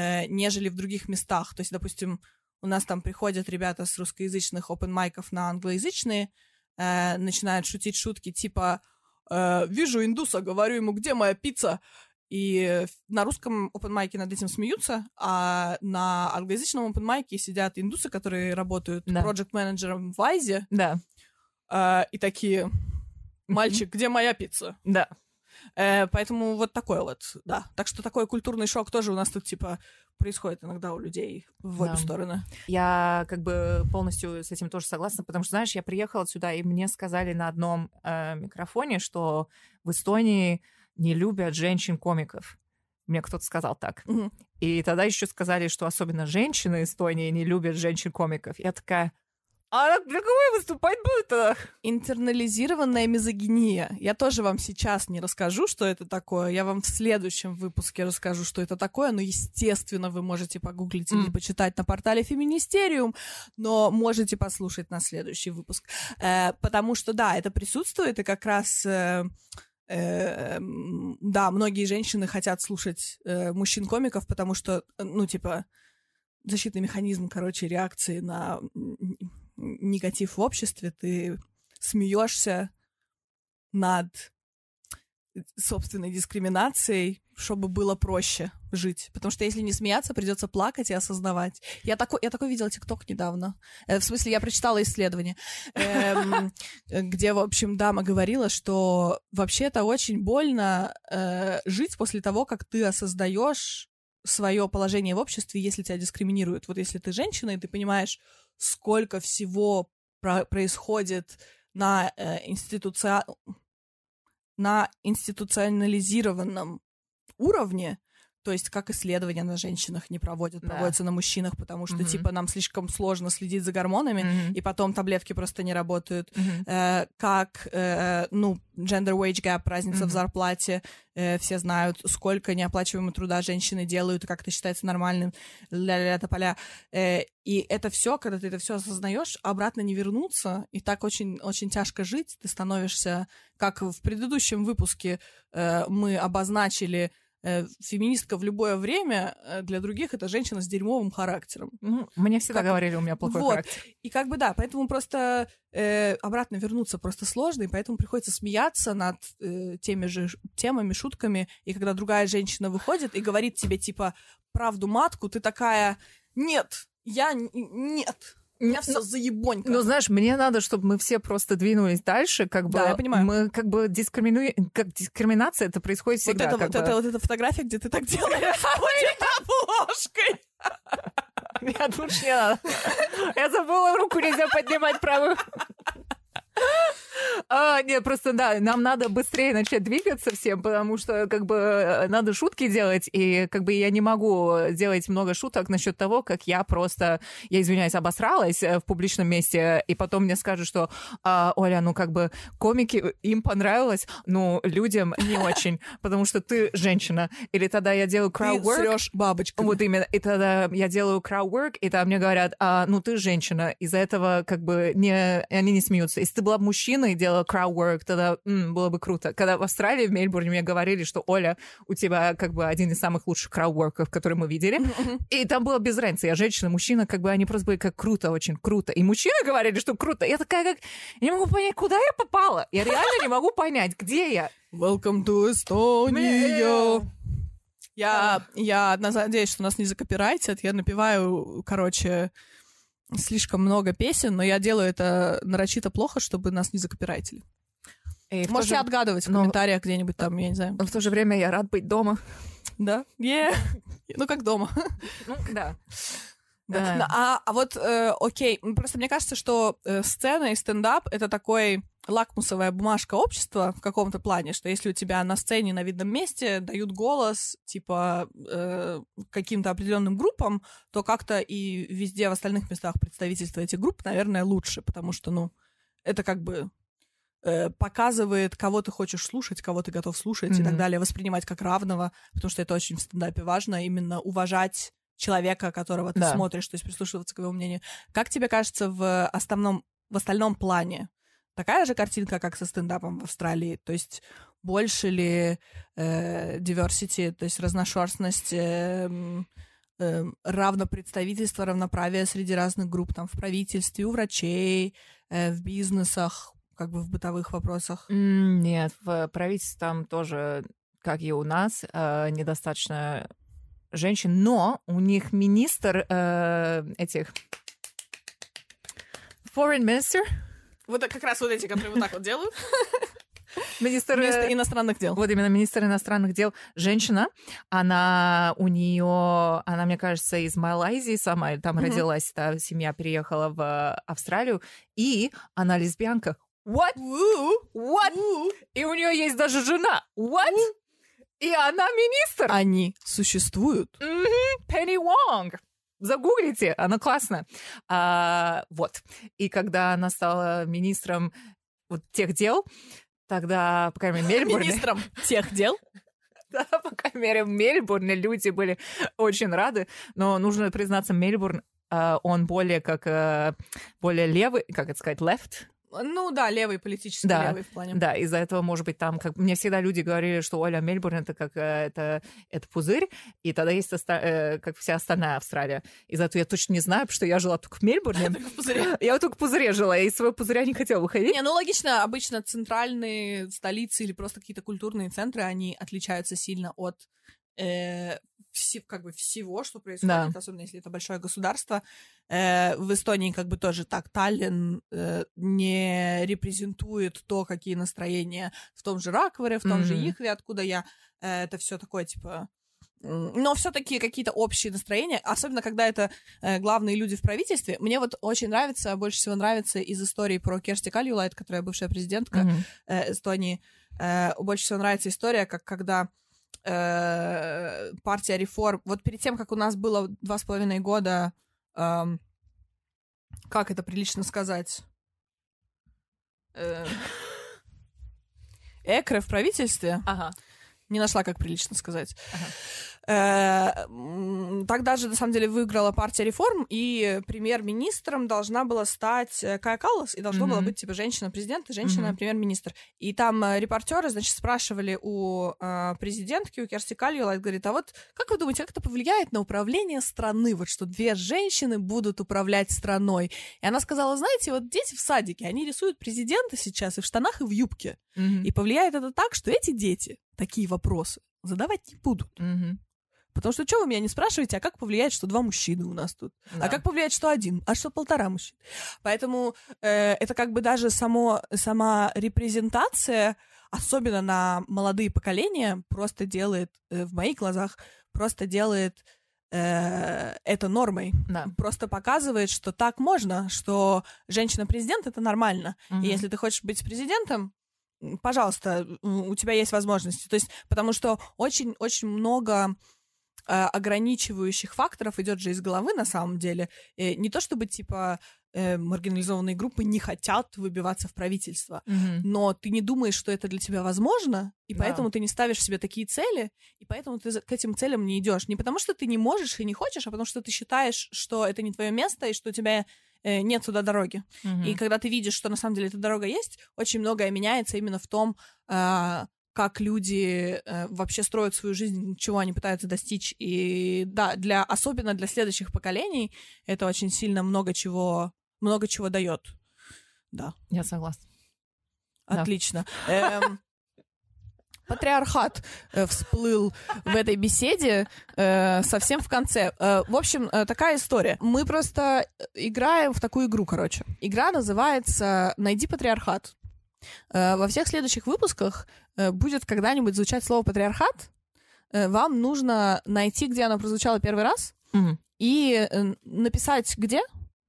в других местах. То есть, допустим, у нас там приходят ребята с русскоязычных опен-майков на англоязычные, начинают шутить шутки, типа... вижу индуса, говорю ему, где моя пицца? И на русском опенмайке над этим смеются, а на англоязычном опенмайке сидят индусы, которые работают проект-менеджером в Вайзе, и такие, мальчик, где моя пицца? Поэтому вот такое вот, да. Так что такой культурный шок тоже у нас тут, типа, происходит иногда у людей в обе стороны. Я как бы полностью с этим тоже согласна, потому что, знаешь, я приехала сюда, и мне сказали на одном микрофоне, что в Эстонии не любят женщин-комиков. Мне кто-то сказал так. И тогда еще сказали, что особенно женщины Эстонии не любят женщин-комиков. Я такая... А для кого я выступать буду-то? Интернализированная мизогиния. Я тоже вам сейчас не расскажу, что это такое. Я вам в следующем выпуске расскажу, что это такое. Но, естественно, вы можете погуглить или почитать на портале Феминистериум, но можете послушать на следующий выпуск. Потому что, да, это присутствует, и как раз... да, многие женщины хотят слушать мужчин-комиков, потому что, ну, типа, защитный механизм, короче, реакции на... негатив в обществе, ты смеешься над собственной дискриминацией, чтобы было проще жить. Потому что если не смеяться, придется плакать и осознавать. Я такой видела ТикТок недавно. В смысле, я прочитала исследование, где, в общем, дама говорила, что вообще-то очень больно жить после того, как ты осознаешь свое положение в обществе, если тебя дискриминируют. Вот если ты женщина, и ты понимаешь, сколько всего происходит на институционализированном уровне, то есть как исследования на женщинах не проводятся на мужчинах, потому что, типа, нам слишком сложно следить за гормонами, и потом таблетки просто не работают. Как, gender wage gap, разница в зарплате, все знают, сколько неоплачиваемого труда женщины делают, и как это считается нормальным, ля-ля-ля-тополя. И это все, когда ты это все осознаешь, обратно не вернуться, и так очень, очень тяжко жить. Ты становишься, как в предыдущем выпуске мы обозначили, феминистка в любое время для других — это женщина с дерьмовым характером. Мне всегда говорили, у меня плохой характер. И как бы да, поэтому просто обратно вернуться просто сложно, и поэтому приходится смеяться над теми же темами, шутками, и когда другая женщина выходит и говорит тебе, типа, правду матку, ты такая: нет, нет. У меня все заебонько. Ну, знаешь, мне надо, чтобы мы все просто двинулись дальше, как бы. Да, я понимаю. Мы как бы как дискриминация, это происходит всегда. Вот эта фотография, где ты так делаешь обложкой. Нет, лучше не надо. Я забыла, руку нельзя поднимать правую. Нет, просто да, нам надо быстрее начать двигаться всем, потому что как бы надо шутки делать, и как бы я не могу делать много шуток насчет того, как я извиняюсь, обосралась в публичном месте, и потом мне скажут, что Оля, ну как бы комики, им понравилось, но людям не очень, потому что ты женщина. Или тогда я делаю crowd work. Ты срёшь бабочками. Вот именно. И тогда я делаю crowd work, и там мне говорят: ну ты женщина. Из-за этого как бы они не смеются. Если ты была бы мужчиной и делала crowd work, тогда было бы круто. Когда в Австралии, в Мельбурне, мне говорили, что Оля, у тебя как бы один из самых лучших crowd work'ов, которые мы видели. И там было без разницы. Я женщина, мужчина, как бы они просто были как круто, очень круто. И мужчины говорили, что круто. Я такая, как... Я не могу понять, куда я попала. Я реально не могу понять, где я. Welcome to Estonia. Я надеюсь, что нас не закопирайтят. Я напеваю, короче, слишком много песен, но я делаю это нарочито плохо, чтобы нас не закопирайтили. Можете отгадывать в комментариях где-нибудь там, я не знаю. Но в то же время я рад быть дома. Да? Ну, как дома. Ну, да. Да. Вот, окей, просто мне кажется, что сцена и стендап — это такой лакмусовая бумажка общества в каком-то плане, что если у тебя на сцене на видном месте дают голос, типа, каким-то определенным группам, то как-то и везде в остальных местах представительства этих групп, наверное, лучше, потому что, ну, это как бы показывает, кого ты хочешь слушать, кого ты готов слушать и так далее, воспринимать как равного, потому что это очень в стендапе важно, именно уважать человека, которого ты смотришь, то есть прислушиваться к его мнению. Как тебе кажется, в остальном плане такая же картинка, как со стендапом в Австралии? То есть больше ли diversity, то есть разношерстность, равнопредставительство, равноправие среди разных групп, там, в правительстве, у врачей, в бизнесах, как бы в бытовых вопросах? Нет, в правительстве там тоже, как и у нас, недостаточно женщин, но у них министр этих... Foreign Minister. Вот как раз вот эти, которые вот так вот делают. Министр иностранных дел. Вот именно министр иностранных дел. Женщина, она, мне кажется, из Малайзии сама, там родилась, та семья переехала в Австралию, и она лесбиянка. What? What? И у нее есть даже жена. What? И она министр. Они существуют. Пенни Вонг. Загуглите, она классная. Вот. И когда она стала министром вот тех дел, тогда, по крайней мере, в Мельбурне... Министром тех дел? Да, по крайней мере, в Мельбурне люди были очень рады. Но нужно признаться, Мельбурн, он более левый, как это сказать, left, Ну да, левый, политически левый в плане. Да, из-за этого, может быть, там, как мне всегда люди говорили, что Оля, Мельбурн это как это пузырь, и тогда есть как вся остальная Австралия. Из-за этого я точно не знаю, потому что я жила только в Мельбурне. Я только в пузыре жила, я из своего пузыря не хотела выходить. Не, ну логично, обычно центральные столицы или просто какие-то культурные центры, они отличаются сильно от всего, что происходит, особенно если это большое государство. В Эстонии как бы тоже так. Таллин не репрезентует то, какие настроения в том же Раквере, в том же Ихве, откуда я. Это все такое, типа... Но все-таки какие-то общие настроения, особенно когда это главные люди в правительстве. Мне вот очень нравится, больше всего нравится из истории про Керсти Кальюлайд, которая бывшая президентка Эстонии. Больше всего нравится история, как когда партия реформ... Вот перед тем, как у нас было 2,5 года... как это прилично сказать? Экре в правительстве. Ага. Не нашла, как прилично сказать. Тогда же, на самом деле, выиграла партия реформ, и премьер-министром должна была стать Кая Каллас, и должна была быть, типа, женщина-президент и женщина-премьер-министр. И там репортеры, значит, спрашивали у президентки, у Керсти Кальюлайд, говорит, а вот как вы думаете, как это повлияет на управление страны, вот что 2 женщины будут управлять страной? И она сказала, знаете, вот дети в садике, они рисуют президента сейчас и в штанах, и в юбке. И повлияет это так, что эти дети такие вопросы задавать не будут. Потому что вы меня не спрашиваете, а как повлияет, что 2 мужчины у нас тут? Да. А как повлияет, что 1? А что 1,5 мужчины? Поэтому это как бы даже сама репрезентация, особенно на молодые поколения, просто делает, в моих глазах, просто делает это нормой. Да. Просто показывает, что так можно, что женщина-президент — это нормально. И если ты хочешь быть президентом, пожалуйста, у тебя есть возможности. То есть, потому что очень-очень много ограничивающих факторов идет же из головы, на самом деле. Не то чтобы, типа, маргинализованные группы не хотят выбиваться в правительство, но ты не думаешь, что это для тебя возможно, и поэтому ты не ставишь себе такие цели, и поэтому ты к этим целям не идешь. Не потому что ты не можешь и не хочешь, а потому что ты считаешь, что это не твое место, и что у тебя нет туда дороги. И когда ты видишь, что на самом деле эта дорога есть, очень многое меняется именно в том, как люди вообще строят свою жизнь, чего они пытаются достичь. И да, особенно для следующих поколений это очень сильно много чего дает. Да. Я согласна. Отлично. Патриархат всплыл в этой беседе совсем в конце. В общем, такая история. Мы просто играем в такую игру, короче. Игра называется «Найди патриархат». Во всех следующих выпусках будет когда-нибудь звучать слово «патриархат». Вам нужно найти, где оно прозвучало первый раз, и написать где.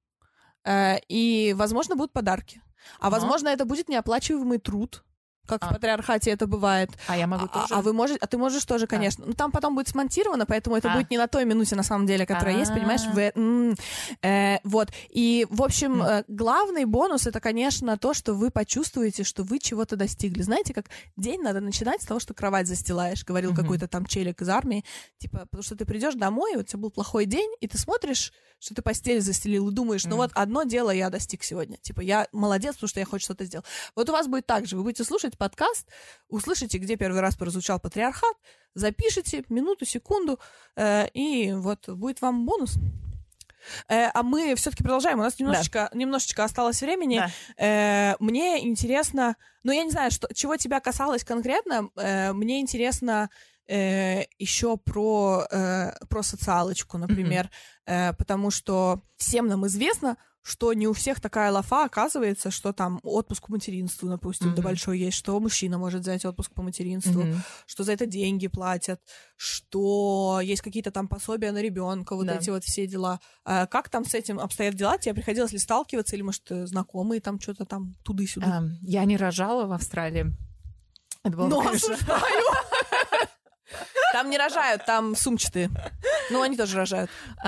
И, возможно, будут подарки. А возможно, это будет неоплачиваемый труд, как в патриархате это бывает. А я могу тоже? А ты можешь тоже, конечно. Ну, там потом будет смонтировано, поэтому это будет не на той минуте, на самом деле, которая есть, понимаешь? Вот. И, в общем, главный бонус — это, конечно, то, что вы почувствуете, что вы чего-то достигли. Знаете, как день надо начинать с того, что кровать застилаешь, говорил какой-то там челик из армии. Типа, потому что ты придешь домой, у тебя был плохой день, и ты смотришь, что ты постель застелил, и думаешь, ну вот одно дело я достиг сегодня. Типа, я молодец, потому что я хоть что-то сделал. Вот у вас будет так же. Вы будете слушать подкаст, услышите, где первый раз прозвучал патриархат, запишите минуту, секунду, и вот будет вам бонус. А мы все-таки продолжаем. У нас немножечко осталось времени. Мне интересно, ну я не знаю, чего тебя касалось конкретно. Мне интересно еще про социалочку, например, потому что всем нам известно, что не у всех такая лафа, оказывается, что там отпуск по материнству, допустим, да большой есть, что мужчина может взять отпуск по материнству, что за это деньги платят, что есть какие-то там пособия на ребенка, вот эти вот все дела. Как там с этим обстоят дела? Тебе приходилось ли сталкиваться, или, может, знакомые там что-то там туды-сюда? Я не рожала в Австралии. Это было, но осуждаю! Там не рожают, там сумчатые. Ну, они тоже рожают.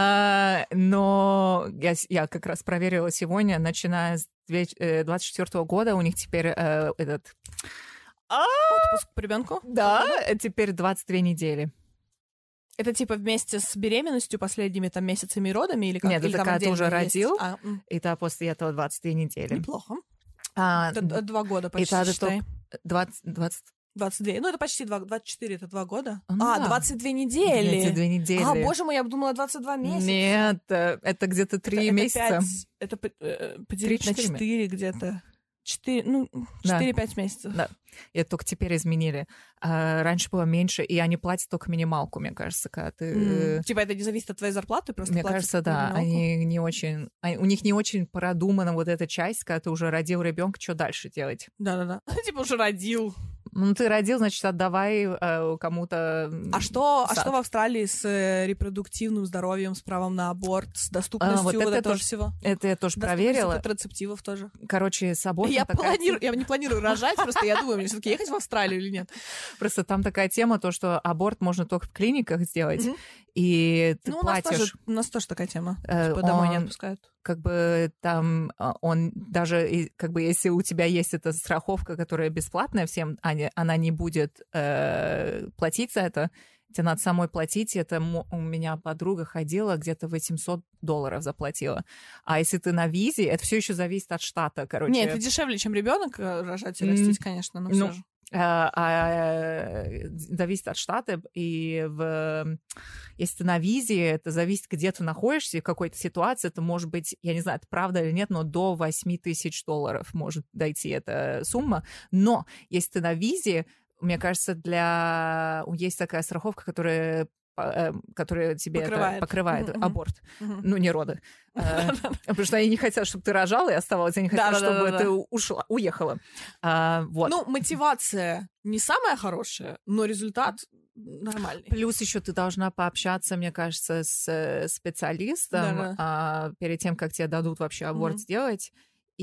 Но я как раз проверила сегодня, начиная с 2024 года, у них теперь этот... Отпуск по ребенку? Да, теперь 22 недели. Это типа вместе с беременностью, последними там месяцами и родами? Или как? Нет, или это когда ты уже родил, есть? и после этого 22 недели. Неплохо. Это 2 года почти, это считай. 20... 22. Ну, это почти 24, это 2 года. Да. 22 недели. 22 недели. Боже мой, я думала 22 месяца. Нет, это где-то 3 месяца. Это поделить на 4 где-то. 4-5 месяцев. Да, это только теперь изменили. Раньше было меньше, и они платят только минималку, мне кажется, когда ты... Типа это не зависит от твоей зарплаты, просто мне платят кажется, да, минималку? они не очень... У них не очень продумана вот эта часть, когда ты уже родил ребенка, что дальше делать? Да-да-да. Типа уже родил. Ну, ты родил, значит, отдавай кому-то... А что в Австралии с репродуктивным здоровьем, с правом на аборт, с доступностью вот это этого тоже, всего? Это я тоже проверила. Контрацептивов тоже. Короче, с абортом Я не планирую рожать, просто я думаю, мне все-таки ехать в Австралию или нет. Просто там такая тема, то, что аборт можно только в клиниках сделать, и ты платишь. У нас тоже такая тема. Типа домой не отпускают. Как бы там он даже, как бы если у тебя есть эта страховка, которая бесплатная всем, она не будет платить за это, тебе надо самой платить. Это у меня подруга ходила, где-то $800 заплатила. А если ты на визе, это все еще зависит от штата, короче. Нет, это дешевле, чем ребенок рожать и растить, конечно, но все же. Зависит от штата, и если ты на визе, это зависит, где ты находишься, в какой-то ситуации, это может быть, я не знаю, это правда или нет, но до $8000 может дойти эта сумма. Но если ты на визе, мне кажется, есть такая страховка, которая тебе покрывает аборт. Ну, не роды. Потому что они не хотят, чтобы ты рожала и оставалась, они хотят, чтобы ты уехала. Вот. Ну, мотивация не самая хорошая, но результат нормальный. Плюс еще ты должна пообщаться, мне кажется, с специалистом перед тем, как тебе дадут вообще аборт сделать.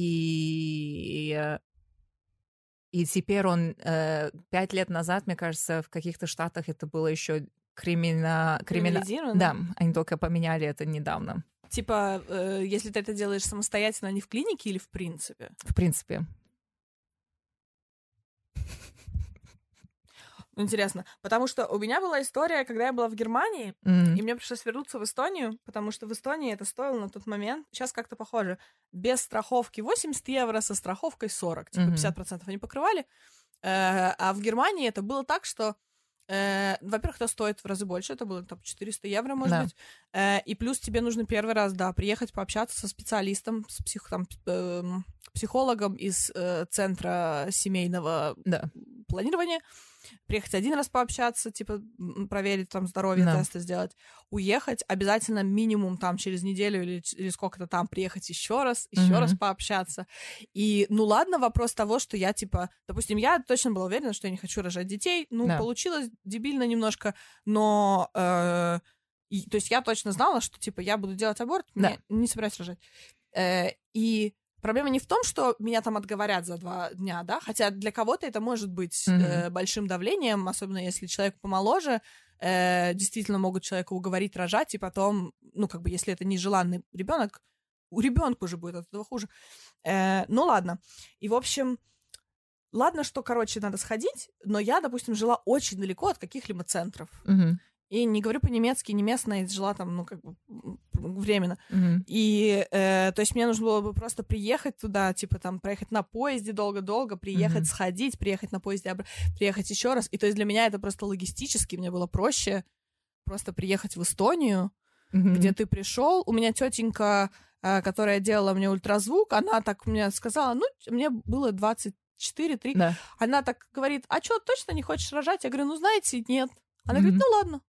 И теперь 5 лет назад, мне кажется, в каких-то штатах это было еще криминализировано? Да, они только поменяли это недавно. Типа, если ты это делаешь самостоятельно, не в клинике или в принципе? В принципе. Интересно, потому что у меня была история, когда я была в Германии, и мне пришлось вернуться в Эстонию, потому что в Эстонии это стоило на тот момент, сейчас как-то похоже, без страховки 80 евро, со страховкой 40, типа 50% они покрывали, а в Германии это было так, что, во-первых, это стоит в разы больше, это было там 400 евро, может быть, и плюс тебе нужно первый раз, приехать пообщаться со специалистом, с психологом из центра семейного планирования, приехать один раз пообщаться, типа, проверить там здоровье, тесты сделать, уехать, обязательно минимум там через неделю или сколько-то там приехать еще раз пообщаться. И, ну ладно, вопрос того, что я, типа, допустим, я точно была уверена, что я не хочу рожать детей, получилось дебильно немножко, но, то есть я точно знала, что, типа, я буду делать аборт, не собираюсь рожать. И проблема не в том, что меня там отговорят за 2 дня, хотя для кого-то это может быть большим давлением, особенно если человек помоложе, действительно могут человека уговорить рожать, и потом, ну, как бы, если это нежеланный ребенок, у ребенка уже будет от этого хуже. Ну, ладно. И, в общем, ладно, что, короче, надо сходить, но я, допустим, жила очень далеко от каких-либо центров. И не говорю по-немецки, не местная, жила там, ну, как бы, временно. И, то есть мне нужно было бы просто приехать туда, типа, там, проехать на поезде долго-долго, приехать, сходить, приехать на поезде, приехать еще раз. И то есть для меня это просто логистически, мне было проще просто приехать в Эстонию, где ты пришел. У меня тетенька, которая делала мне ультразвук, она так мне сказала, ну, мне было 24-3. Она так говорит, а что, точно не хочешь рожать? Я говорю, ну, знаете, нет. Она говорит, ну, ладно.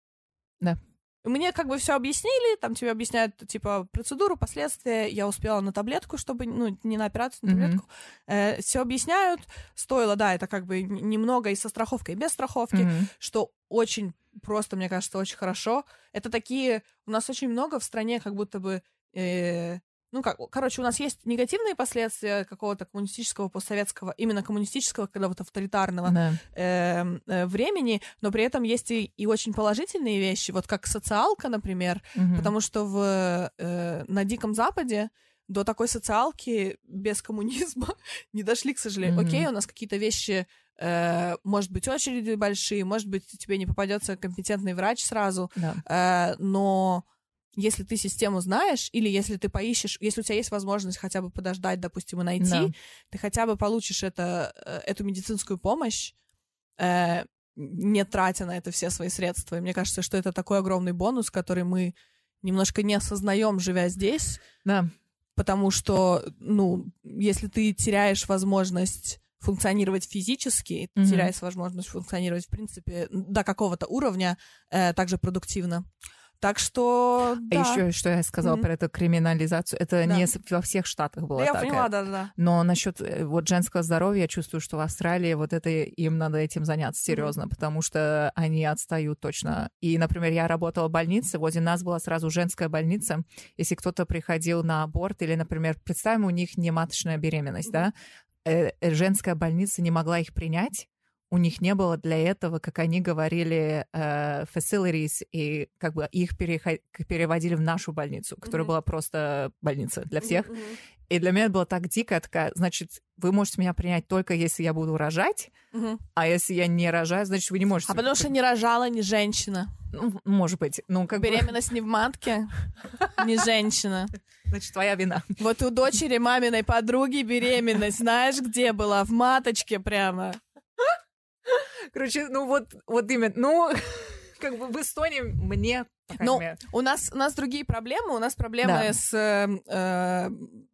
Мне как бы все объяснили, там тебе объясняют, типа, процедуру, последствия. Я успела на таблетку, чтобы, ну, не на операцию, на таблетку. Все объясняют. Стоило, это как бы немного и со страховкой, и без страховки, что очень просто, мне кажется, очень хорошо. Это такие... У нас очень много в стране как будто бы... короче, у нас есть негативные последствия какого-то коммунистического, постсоветского, именно коммунистического, когда вот авторитарного времени, но при этом есть и очень положительные вещи, вот как социалка, например, потому что на Диком Западе до такой социалки без коммунизма не дошли, к сожалению. Окей, у нас какие-то вещи, может быть, очереди большие, может быть, тебе не попадется компетентный врач сразу, но если ты систему знаешь, или если ты поищешь, если у тебя есть возможность хотя бы подождать, допустим, и найти, ты хотя бы получишь эту медицинскую помощь, не тратя на это все свои средства. И мне кажется, что это такой огромный бонус, который мы немножко не осознаем, живя здесь. Да. Потому что, если ты теряешь возможность функционировать физически, ты теряешь возможность функционировать, в принципе, до какого-то уровня также продуктивно. Так что, да. А еще, что я сказала про эту криминализацию, это не во всех штатах было так. Я поняла, да. Но насчет вот женского здоровья, я чувствую, что в Австралии вот это им надо этим заняться серьезно, потому что они отстают точно. И, например, я работала в больнице, возле нас была сразу женская больница. Если кто-то приходил на аборт или, например, представим, у них нематочная беременность, да, женская больница не могла их принять. У них не было для этого, как они говорили, facilities, и как бы их переводили в нашу больницу, которая была просто больница для всех. И для меня это было так дико, такая, значит, вы можете меня принять только если я буду рожать, а если я не рожаю, значит, вы не можете. А потому что не рожала, не женщина. Ну, может быть. Беременность не в матке, не женщина. Значит, твоя вина. Вот у дочери маминой подруги беременность, знаешь, где была? В маточке прямо. Короче, вот именно, как бы в Эстонии мне... у нас другие проблемы. У нас проблемы с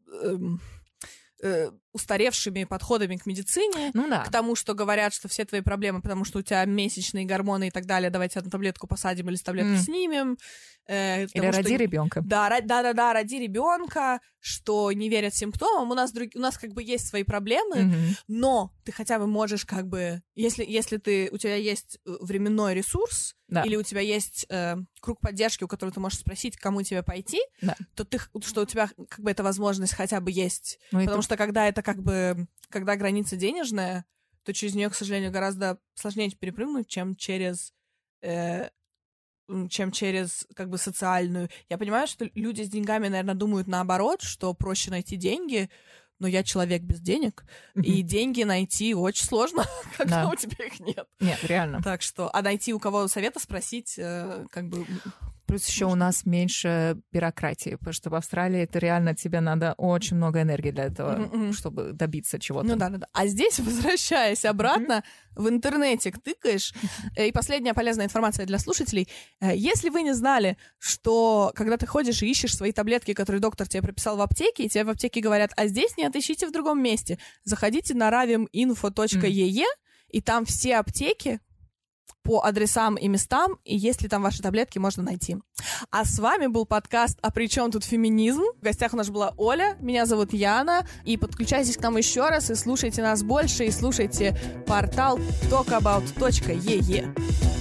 устаревшими подходами к медицине, к тому, что говорят, что все твои проблемы, потому что у тебя месячные гормоны и так далее, давайте одну таблетку посадим или с таблетку снимем. Или роди ребенка. Да, роди ребенка, что не верят симптомам. У нас как бы есть свои проблемы, но ты хотя бы можешь как бы, если у тебя есть временной ресурс, или у тебя есть круг поддержки, у которого ты можешь спросить, к кому тебе пойти, то что у тебя как бы эта возможность хотя бы есть. Потому что когда это как бы, когда граница денежная, то через нее, к сожалению, гораздо сложнее перепрыгнуть, чем через как бы социальную. Я понимаю, что люди с деньгами, наверное, думают наоборот, что проще найти деньги, но я человек без денег, и деньги найти очень сложно, когда у тебя их нет. Нет, реально. Так что, найти у кого совета спросить, как бы... Плюс еще у нас меньше бюрократии, потому что в Австралии это реально тебе надо очень много энергии для этого, чтобы добиться чего-то. Ну да. А здесь, возвращаясь обратно, в интернете тыкаешь. И последняя полезная информация для слушателей. Если вы не знали, что когда ты ходишь и ищешь свои таблетки, которые доктор тебе прописал в аптеке, и тебе в аптеке говорят, а здесь нет, ищите в другом месте, заходите на raviminfo.ee, и там все аптеки по адресам и местам, и если там ваши таблетки, можно найти. А с вами был подкаст «А при чем тут феминизм?». В гостях у нас была Оля, меня зовут Яна, и подключайтесь к нам еще раз, и слушайте нас больше, и слушайте портал talkabout.ee.